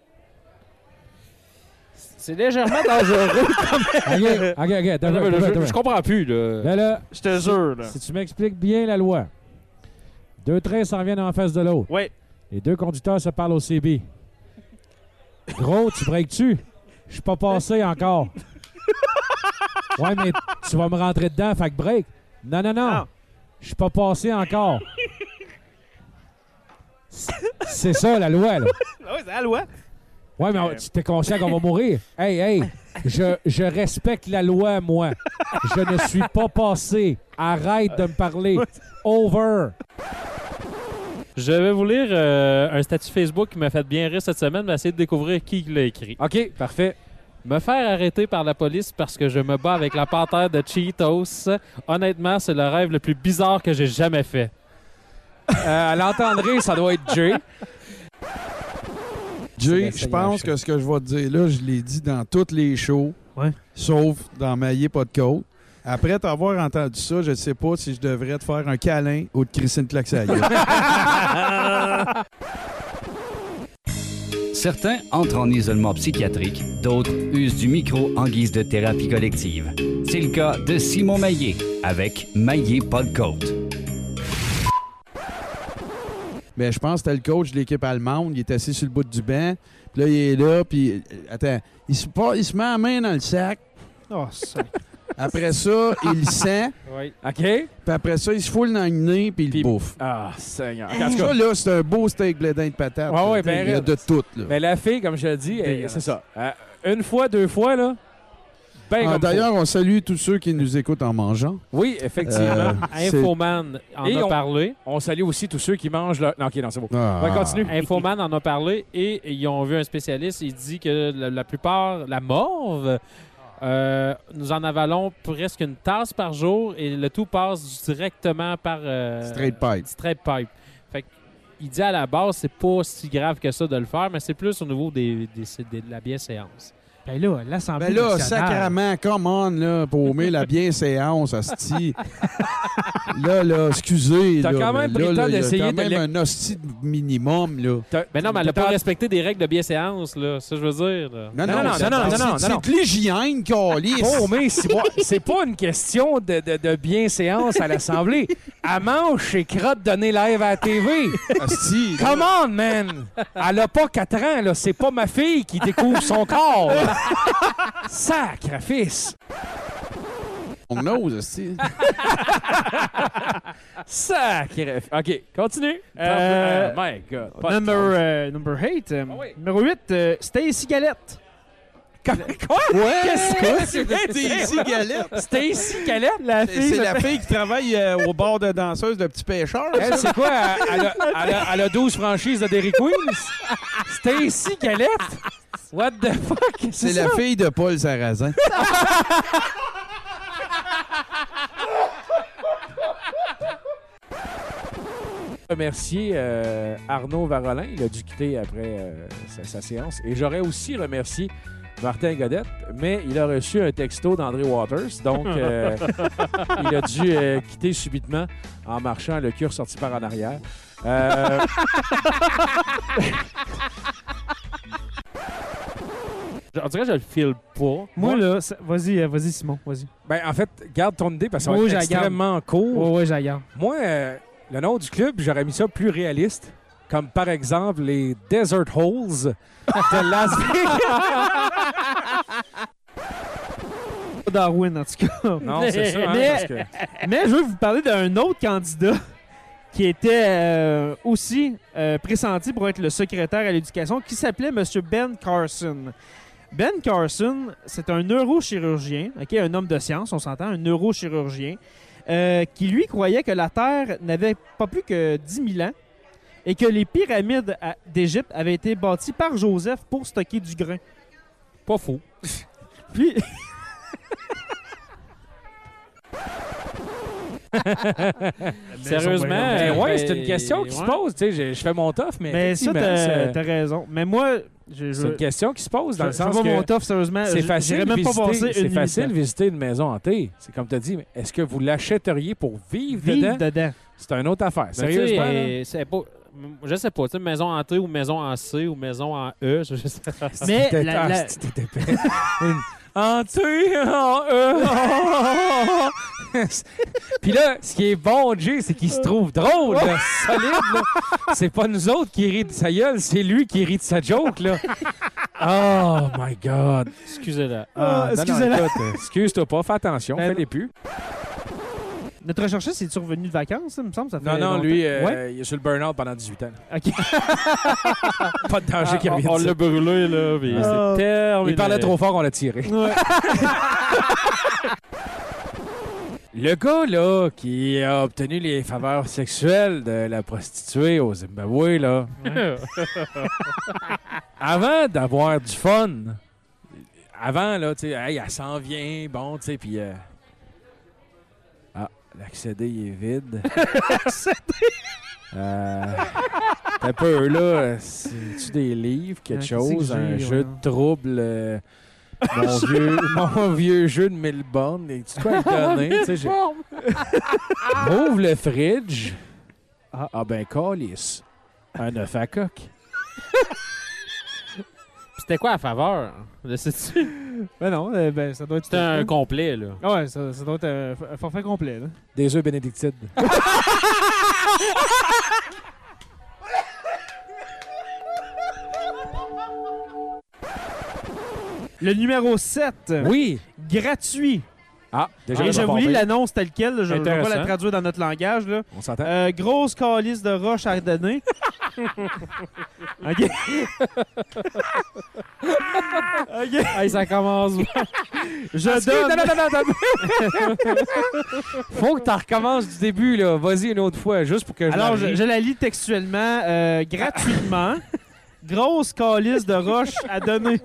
C'est légèrement dangereux. OK, OK, OK. Attends, je, attends, je, attends. je comprends plus. Là, là, là je te jure. Là. Si tu m'expliques bien la loi, deux trains s'en viennent en face de l'autre. Oui. Les deux conducteurs se parlent au C B. Gros, tu breaks-tu? Je suis pas passé encore. Ouais, mais tu vas me rentrer dedans, fait que break. Non, non, non. Je suis pas passé encore. C'est ça, la loi, là. Oui, c'est la loi. Ouais, mais tu t'es conscient qu'on va mourir. Hey, hey, je, je respecte la loi, moi. Je ne suis pas passé. Arrête de me parler. Over. Je vais vous lire euh, un statut Facebook qui m'a fait bien rire cette semaine, mais essayer de découvrir qui l'a écrit. OK, parfait. Me faire arrêter par la police parce que je me bats avec la panthère de Cheetos. Honnêtement, c'est le rêve le plus bizarre que j'ai jamais fait. Euh, à l'entendrez, ça doit être Jay. Jay, je pense que ce que je vais te dire là, je l'ai dit dans tous les shows, ouais. Sauf dans Maillé pas de côte. Après t'avoir entendu ça, je ne sais pas si je devrais te faire un câlin ou te crisser une claque sur la gueule. Certains entrent en isolement psychiatrique, d'autres usent du micro en guise de thérapie collective. C'est le cas de Simon Maillé avec Maillé pas de côte. Mais je pense que c'était le coach de l'équipe allemande. Il est assis sur le bout du banc. Puis là, il est là. Puis, attends, il se, pas, il se met la main dans le sac. Oh, ça. Après ça, il le sent. Oui. OK. Puis après ça, il se foule dans le nez. Puis il le bouffe. Ah, Seigneur. En tout cas, là, c'est un beau steak bledin de patate. Ouais, ouais, ben, il y a de tout. Là. Mais la fille, comme je l'ai dit, elle, c'est ça. Euh, une fois, deux fois, là. Ben ah, d'ailleurs, on salue tous ceux qui nous écoutent en mangeant. Oui, effectivement. Euh, Infoman en et a on, parlé. On salue aussi tous ceux qui mangent leur... Non, OK, non, c'est bon. Ah. On continue. Infoman en a parlé et ils ont vu un spécialiste. Il dit que la, la plupart, la morve, euh, nous en avalons presque une tasse par jour et le tout passe directement par... Euh, straight pipe. Straight pipe. Fait il dit à la base, c'est pas si grave que ça de le faire, mais c'est plus au niveau des, des, des, de la bienséance. Ben là, l'Assemblée ben là, nationale... sacrément, come on, là, pour aimer la bienséance, hostie. Là, là, excusez. T'as là, quand même pris là, le temps là, d'essayer quand de... même un hostie de minimum, là. Mais non, mais elle n'a pas respecté des règles de bienséance, là. Ça, je veux dire. Là. Non, non, non, non, c'est, non, non, c'est, non, c'est non. de l'hygiène, câlisse. Oh, mais c'est, c'est pas une question de, de, de bienséance à l'Assemblée. Elle mange ses crottes données live à la T V. Hostie. Come on, man! Elle a pas quatre ans, là. C'est pas ma fille qui découvre son corps. Sacrifice! On ose, hostie. Sacrifice. OK, continue. Euh, oh my God. Number, euh, number eight. Euh, oh, oui. Numéro huit, euh, Stacy Galette. Quoi? Ouais! Qu'est-ce que c'est? Stacy Galette. Stacy Galette? La C'est, fille, c'est la fille qui travaille euh, au bar de danseuse de Petit Pêcheur. Elle, c'est quoi? Elle a, elle, a, elle a douze franchises de Dairy Queens? Stacy Galette? What the fuck? C'est, c'est ça? la fille de Paul Sarrazin. Remercier euh, Arnaud Varolin. Il a dû quitter après euh, sa, sa séance. Et j'aurais aussi remercié Martin Godette, mais il a reçu un texto d'André Waters. Donc, euh, il a dû euh, quitter subitement en marchant, le cul ressorti par en arrière. Euh... On dirait que je le file pas. Moi, là, ça- vas-y, euh, vas-y, Simon, vas-y. Ben, en fait, garde ton idée parce que ça va Oui, être je la garde. extrêmement court. Oui, oui, je la garde. Moi, euh, le nom du club, j'aurais mis ça plus réaliste. Comme par exemple les Desert Holes de Las Vegas. Darwin, en tout cas. Non, c'est ça, hein, mais, parce que- mais je veux vous parler d'un autre candidat qui était euh, aussi euh, pressenti pour être le secrétaire à l'éducation, qui s'appelait M. Ben Carson. Ben Carson, c'est un neurochirurgien, ok, un homme de science, on s'entend, un neurochirurgien, euh, qui lui croyait que la Terre n'avait pas plus que dix mille ans et que les pyramides à- d'Égypte avaient été bâties par Joseph pour stocker du grain. Pas faux. Puis... Sérieusement, Ben euh, ouais, c'est une question qui se ouais. pose. Tu sais, je, je fais mon tough, mais. Mais ça, effectivement, t'as c'est- t'as raison. Mais moi, je, je- C'est une question qui se pose dans je- le je sens vois que mon tough, sérieusement. c'est Je- facile, j'irais de même pas visiter, passer c'est une facile de minute. visiter une maison hantée. C'est comme tu as dit, mais est-ce que vous l'achèteriez pour vivre, Vivre dedans? dedans. C'est une autre affaire. Ben, tu sais, Sérieusement. là. euh, c'est pas... Je sais pas, tu sais, maison en T ou maison en C ou maison en E, je sais pas. Mais C'était- la- ah, la- c'était épais. Une- En T, en E. Puis là, ce qui est bon, Jay, c'est qu'il se trouve drôle, là, solide. Là. C'est pas nous autres qui rit de sa gueule, c'est lui qui rit de sa joke. Là. Oh my God. Excusez-la. Ah, non, non, excusez-la. écoute, euh, excuse-toi pas, fais attention, Ben, fais-les plus. Notre recherchiste, est-tu revenu de vacances, ça, me semble? Ça fait Non, non, longtemps. lui, euh, Ouais? il est sur le burn-out pendant dixhuit ans. OK. Pas de danger Ah, qui on revienne. on ça. l'a brûlé, là, puis Ah. c'est terminé. Il parlait trop fort, on l'a tiré. Ouais. Le gars, là, qui a obtenu les faveurs sexuelles de la prostituée au Zimbabwe, là, avant d'avoir du fun, avant, là, tu sais, hey, elle s'en vient, bon, tu sais, puis... euh, Ah, l'accédé, il est vide. euh... T'as peu, là, c'est-tu des livres, quelque Ah, chose, qu'est-ce que un j'ai, jeu ouais. de trouble... euh, mon, vieux, mon vieux jeu de mille bornes. Et tu quoi le donner? Tu sais, j'ai- Ouvre le fridge. Ah, ah ben, calice. Un œuf à coque. C'était quoi la faveur? Le sais-tu? Ben non, euh, ben, ça doit être... C'était un complet, là. Ah ouais, ça, ça doit être un, un forfait complet, là. Des œufs bénédictines. Le numéro sept. Oui. Gratuit. Ah, déjà, Et ça je va vous lis bien. l'annonce telle quelle. là, Je ne vais pas la Intéressant. traduire dans notre langage. Là. On s'entend? Euh, grosse calice de roche à donner. OK. OK. Hey, ça commence bien. Je Excuse, donne... non, non, non, non, non. Faut que tu recommences du début, là. Vas-y une autre fois, juste pour que je Alors, la je, rie. je la lis textuellement. euh, gratuitement. Grosse calice de roche à donner.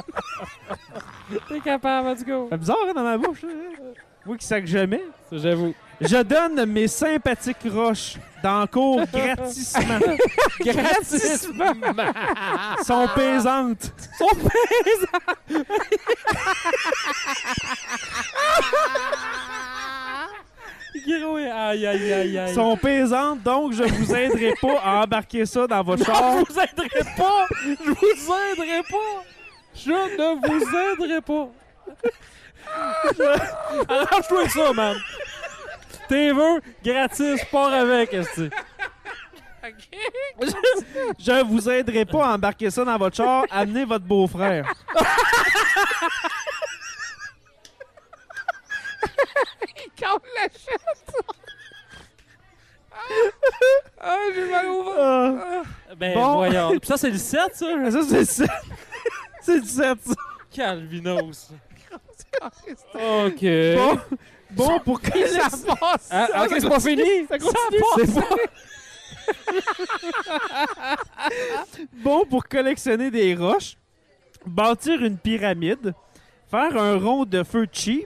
T'es capable, let's go. C'est bizarre hein, dans ma bouche. Hein? Moi qui sac jamais. Ça, j'avoue. Je donne mes sympathiques roches dans le cours gratissement. Gratissement. Sont paisantes. Sont paisantes. Gros, aïe, aïe, aïe, aïe. Sont paisantes, donc je vous aiderai pas à embarquer ça dans votre char. Je vous aiderai pas. Je vous aiderai pas. Je ne vous aiderai pas. Je... Arrange-toi avec ça, man. T'es veux, gratis, pars avec, est-ce Je vous aiderai pas à embarquer ça dans votre char. Amenez votre beau-frère. Il casse la chatte. Ah, j'ai mal au ventre. Ah. Ben, Bon. voyons. Puis ça, c'est le sept, ça? Ça, c'est le sept. C'est le sept, ça. Calvinos. OK. Bon, bon pour que Ça passe. Ah, OK, c'est pas fini. Ça continue. C'est pas... Bon pour collectionner des roches, bâtir une pyramide, faire un rond de feu cheap,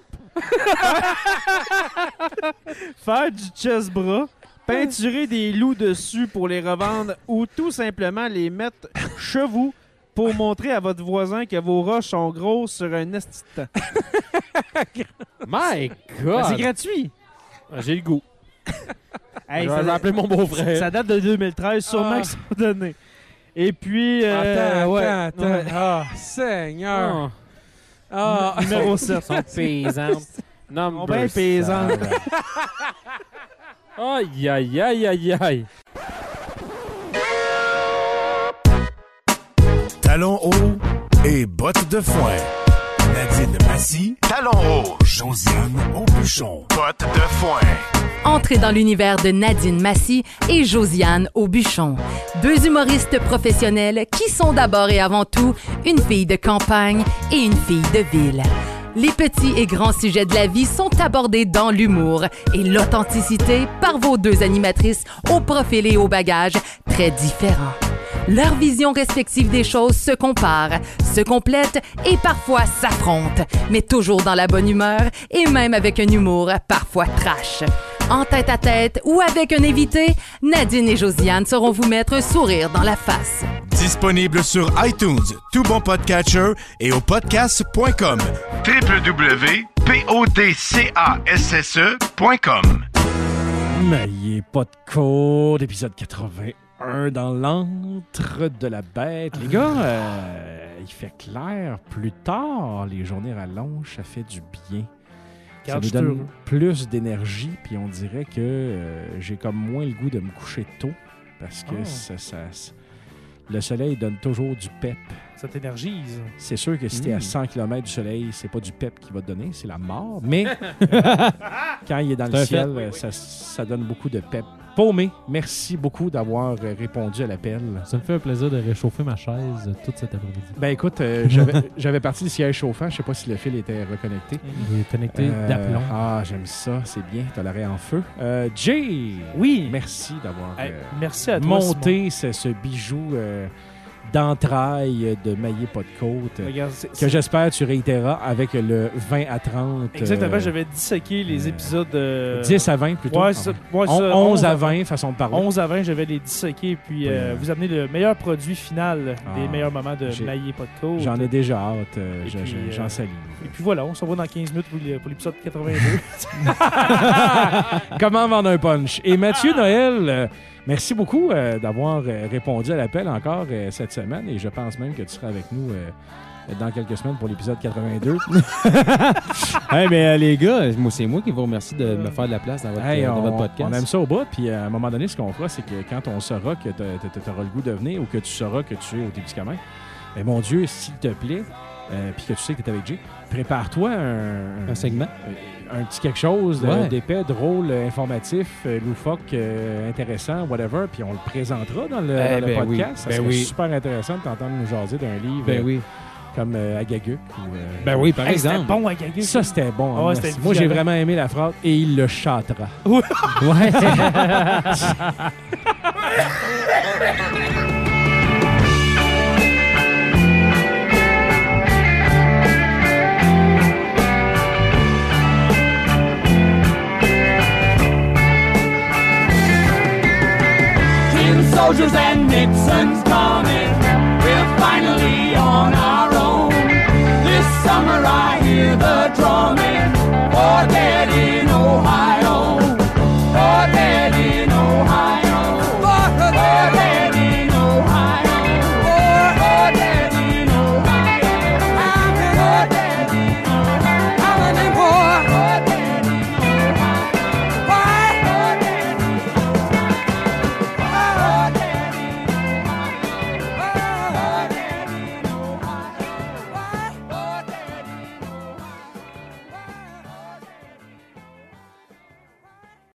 faire du chest-bras, peinturer des loups dessus pour les revendre ou tout simplement les mettre chez vous pour montrer à votre voisin que vos roches sont grosses sur un esti de temps. My Ben, God. c'est gratuit. Ah, j'ai le goût. Hey, je ça vais date- appeler mon beau-frère. Ça date de deux mille treize, sûrement Ah. qu'ils sont donnés. Et puis... euh, Attends, ouais, attends, ouais. attends. Ah, Seigneur. Ah. Ah. Numéro sept. Sont paysantes. Sont bien paysantes. Aïe, aïe, aïe, aïe, aïe. Talons hauts et bottes de foin. Nadine Massy. Talons hauts. Josiane Aubuchon. Bottes de foin. Entrez dans l'univers de Nadine Massy et Josiane Aubuchon, deux humoristes professionnels qui sont d'abord et avant tout une fille de campagne et une fille de ville. Les petits et grands sujets de la vie sont abordés dans l'humour et l'authenticité par vos deux animatrices au profil et au bagage très différents. Leurs visions respectives des choses se comparent, se complètent et parfois s'affrontent, mais toujours dans la bonne humeur et même avec un humour parfois trash. En tête à tête ou avec un invité, Nadine et Josiane sauront vous mettre un sourire dans la face. Disponible sur iTunes, tout bon podcatcher et au podcast point com. w w w point podcast point com. N'ayez pas de code, épisode quatre-vingt-un dans l'antre de la bête. Les gars, euh, il fait clair. Plus tard, les journées rallongent, ça fait du bien. Ça Garde, nous je te donne heureux. plus d'énergie, puis on dirait que euh, j'ai comme moins le goût de me coucher tôt parce que Oh. ça, ça- ça- le soleil donne toujours du pep. Ça t'énergise. C'est sûr que si t'es Mm. à cent kilomètres du soleil, c'est pas du pep qui va te donner, c'est la mort. Mais quand il est dans C'est le un ciel, fait. euh, ça, ça donne beaucoup de pep. Paumé, merci beaucoup d'avoir euh, répondu à l'appel. Ça me fait un plaisir de réchauffer ma chaise euh, toute cet après-midi. Ben écoute, euh, j'avais, j'avais parti le siège chauffant. Je sais pas si le fil était reconnecté. Il est connecté d'aplomb. Ah, j'aime ça, c'est bien. T'as l'arrêt en feu. Euh, Jay! Oui! Merci d'avoir Hey, euh, merci à toi, monté ce, ce bijou euh, d'entrailles de maillet pas de côte euh, Regarde, c'est- que c'est- j'espère tu réitéras avec le vingt à trente. Exactement, euh, j'avais disséqué les épisodes... euh, dix à vingt plutôt. Ouais, c'est ça. Ouais, c'est On- ça. onze à vingt, façon de parler. onze à vingt, j'avais les disséqués. Puis euh, Oui. vous amenez le meilleur produit final Ah, des meilleurs moments de j'ai- Maillé pas de côte. J'en ai déjà hâte. euh, Et je- puis, je- J'en euh, salue. Et puis voilà, on se revoit dans quinze minutes pour le- pour l'épisode quatre-vingt-deux. Comment vendre un punch? Et Mathieu Noël, euh, merci beaucoup euh, d'avoir euh, répondu à l'appel encore euh, cette semaine. Et je pense même que tu seras avec nous euh, dans quelques semaines pour l'épisode quatre-vingt-deux. Hey, mais euh, les gars, moi, c'est moi qui vous remercie de me faire de la place dans votre, Hey, euh, dans on, votre podcast. on aime ça au bout. Puis euh, à un moment donné, ce qu'on fera, c'est que quand on saura que tu auras le goût de venir ou que tu sauras que tu es au Témiscamingue, ben mon Dieu, s'il te plaît, euh, puis que tu sais que tu es avec Jay, prépare-toi un, Un segment. un, un petit quelque chose de- Ouais. d'épais, drôle, euh, informatif, euh, loufoque, euh, intéressant, whatever, puis on le présentera dans le, Eh dans le ben podcast. oui, Ça ben serait oui. super intéressant de t'entendre nous jaser d'un livre Ben euh, oui. comme euh, Agaguc. Ou, euh, Ben oui, par Hey, c'était exemple. bon, Agaguc. Ça, c'était bon. Ah hein, ouais, merci. c'était Moi, j'ai violent. vraiment aimé la phrase « et il le chantera ». Ouais. Tin soldiers and Nixon's coming. We're finally on our own. This summer I hear the drumming.